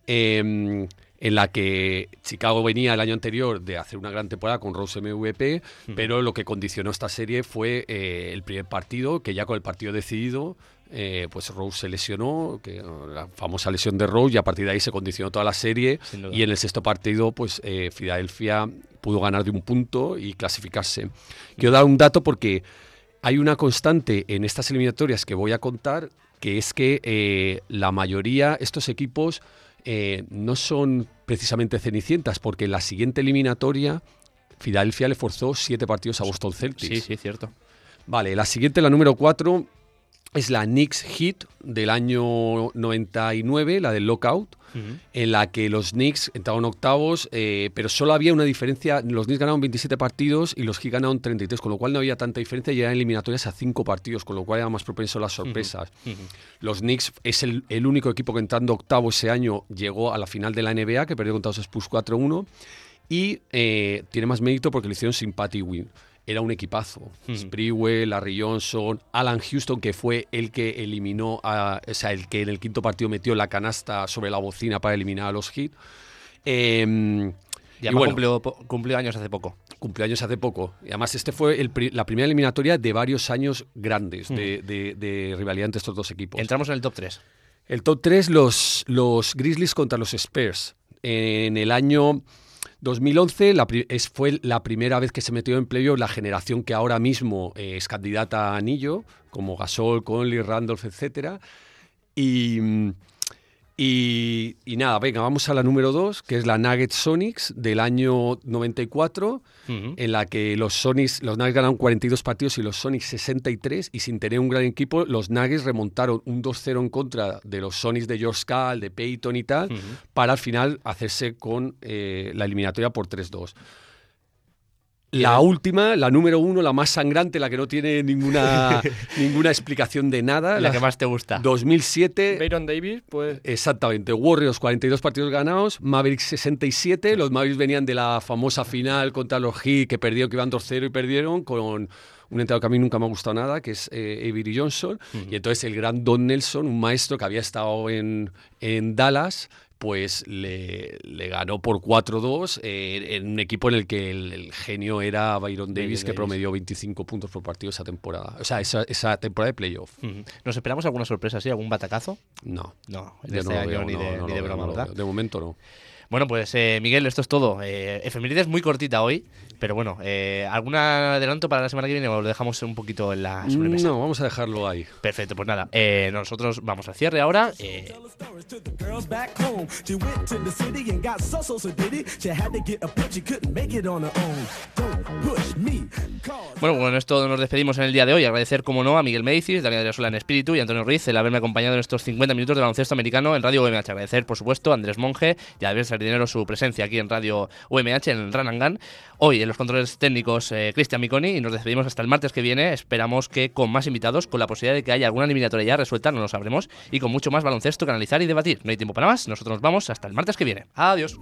[SPEAKER 7] Eh, en la que Chicago venía el año anterior de hacer una gran temporada con Rose M V P, uh-huh. pero lo que condicionó esta serie fue eh, el primer partido, que ya con el partido decidido, eh, pues Rose se lesionó, que, la famosa lesión de Rose, y a partir de ahí se condicionó toda la serie, y en el sexto partido, pues eh, Filadelfia pudo ganar de un punto y clasificarse. Quiero dar un dato porque hay una constante en estas eliminatorias que voy a contar, que es que eh, la mayoría, estos equipos, Eh, no son precisamente cenicientas, porque en la siguiente eliminatoria Filadelfia le forzó siete partidos a Boston Celtics.
[SPEAKER 4] Sí, sí, cierto.
[SPEAKER 7] Vale, la siguiente, la número cuatro, es la Knicks Heat del año noventa y nueve, la del lockout, uh-huh. en la que los Knicks entraron octavos, eh, pero solo había una diferencia. Los Knicks ganaron veintisiete partidos y los Heat ganaron treinta y tres, con lo cual no había tanta diferencia, y eran eliminatorias a cinco partidos, con lo cual era más propenso a las sorpresas. Uh-huh. Uh-huh. Los Knicks es el, el único equipo que, entrando octavo ese año, llegó a la final de la N B A, que perdió contra los Spurs cuatro uno, y eh, tiene más mérito porque lo hicieron sin Patty Win. Era un equipazo. Hmm. Sprewell, Larry Johnson, Alan Houston, que fue el que eliminó, a, o sea, el que en el quinto partido metió la canasta sobre la bocina para eliminar a los Heat. Eh,
[SPEAKER 4] y además bueno, cumplió, cumplió años hace poco.
[SPEAKER 7] Cumplió años hace poco. Y además este fue el, la primera eliminatoria de varios años grandes hmm. de, de, de rivalidad entre estos dos equipos.
[SPEAKER 4] Entramos en el top tres.
[SPEAKER 7] El top tres, los, los Grizzlies contra los Spurs. En el año dos mil once la, es, fue la primera vez que se metió en playoff la generación que ahora mismo eh, es candidata a anillo, como Gasol, Conley, Randolph, etcétera. Y, y, y nada, venga, vamos a la número dos, que es la Nuggets Sonics del año noventa y cuatro, uh-huh. en la que los Sonics, los Nuggets ganaron cuarenta y dos partidos y los Sonics sesenta y tres, y sin tener un gran equipo, los Nuggets remontaron un dos cero en contra de los Sonics de George Karl, de Peyton y tal, uh-huh. para al final hacerse con eh, la eliminatoria por tres dos. La última, la número uno, la más sangrante, la que no tiene ninguna ninguna explicación de nada.
[SPEAKER 4] La, la que más te gusta.
[SPEAKER 7] dos mil siete.
[SPEAKER 5] Baron Davis, pues.
[SPEAKER 7] Exactamente. Warriors, cuarenta y dos partidos ganados. Mavericks, sesenta y siete. Los Mavericks venían de la famosa final contra los Heat, que perdieron, que iban dos cero y perdieron con un entrenador que a mí nunca me ha gustado nada, que es eh, Avery Johnson. Uh-huh. Y entonces el gran Don Nelson, un maestro que había estado en, en Dallas, pues le, le ganó por cuatro dos eh, en un equipo en el que el, el genio era Byron Davis, que promedió veinticinco puntos por partido esa temporada. O sea, esa, esa temporada de playoff.
[SPEAKER 4] Uh-huh. ¿Nos esperamos alguna sorpresa así, algún batacazo?
[SPEAKER 7] No.
[SPEAKER 4] No,
[SPEAKER 7] de
[SPEAKER 4] este
[SPEAKER 7] no
[SPEAKER 4] año
[SPEAKER 7] veo,
[SPEAKER 4] ni,
[SPEAKER 7] no,
[SPEAKER 4] de,
[SPEAKER 7] no,
[SPEAKER 4] ni de
[SPEAKER 7] no,
[SPEAKER 4] broma,
[SPEAKER 7] no,
[SPEAKER 4] ¿verdad?
[SPEAKER 7] De momento no.
[SPEAKER 4] Bueno, pues eh, Miguel, esto es todo. Eh, efemérides muy cortita hoy, pero bueno, eh, ¿algún adelanto para la semana que viene o lo dejamos un poquito en la sobremesa?
[SPEAKER 7] No, vamos a dejarlo ahí.
[SPEAKER 4] Perfecto, pues nada, eh, nosotros vamos al cierre ahora. Eh, Bueno, con esto nos despedimos en el día de hoy. Agradecer, como no, a Miguel Médicis, Daniel Adriasola en espíritu y Antonio Ruiz el haberme acompañado en estos cincuenta minutos de baloncesto americano en Radio U M H. Agradecer, por supuesto, a Andrés Monge y a Albert Sardinero su presencia aquí en Radio U M H, en el Run and Gun. Hoy en los controles técnicos eh, Cristian Miconi, y nos despedimos hasta el martes que viene. Esperamos que con más invitados, con la posibilidad de que haya alguna eliminatoria ya resuelta, no lo sabremos, y con mucho más baloncesto que analizar y debatir. No hay tiempo para más, nosotros nos vamos hasta el martes que viene. Adiós.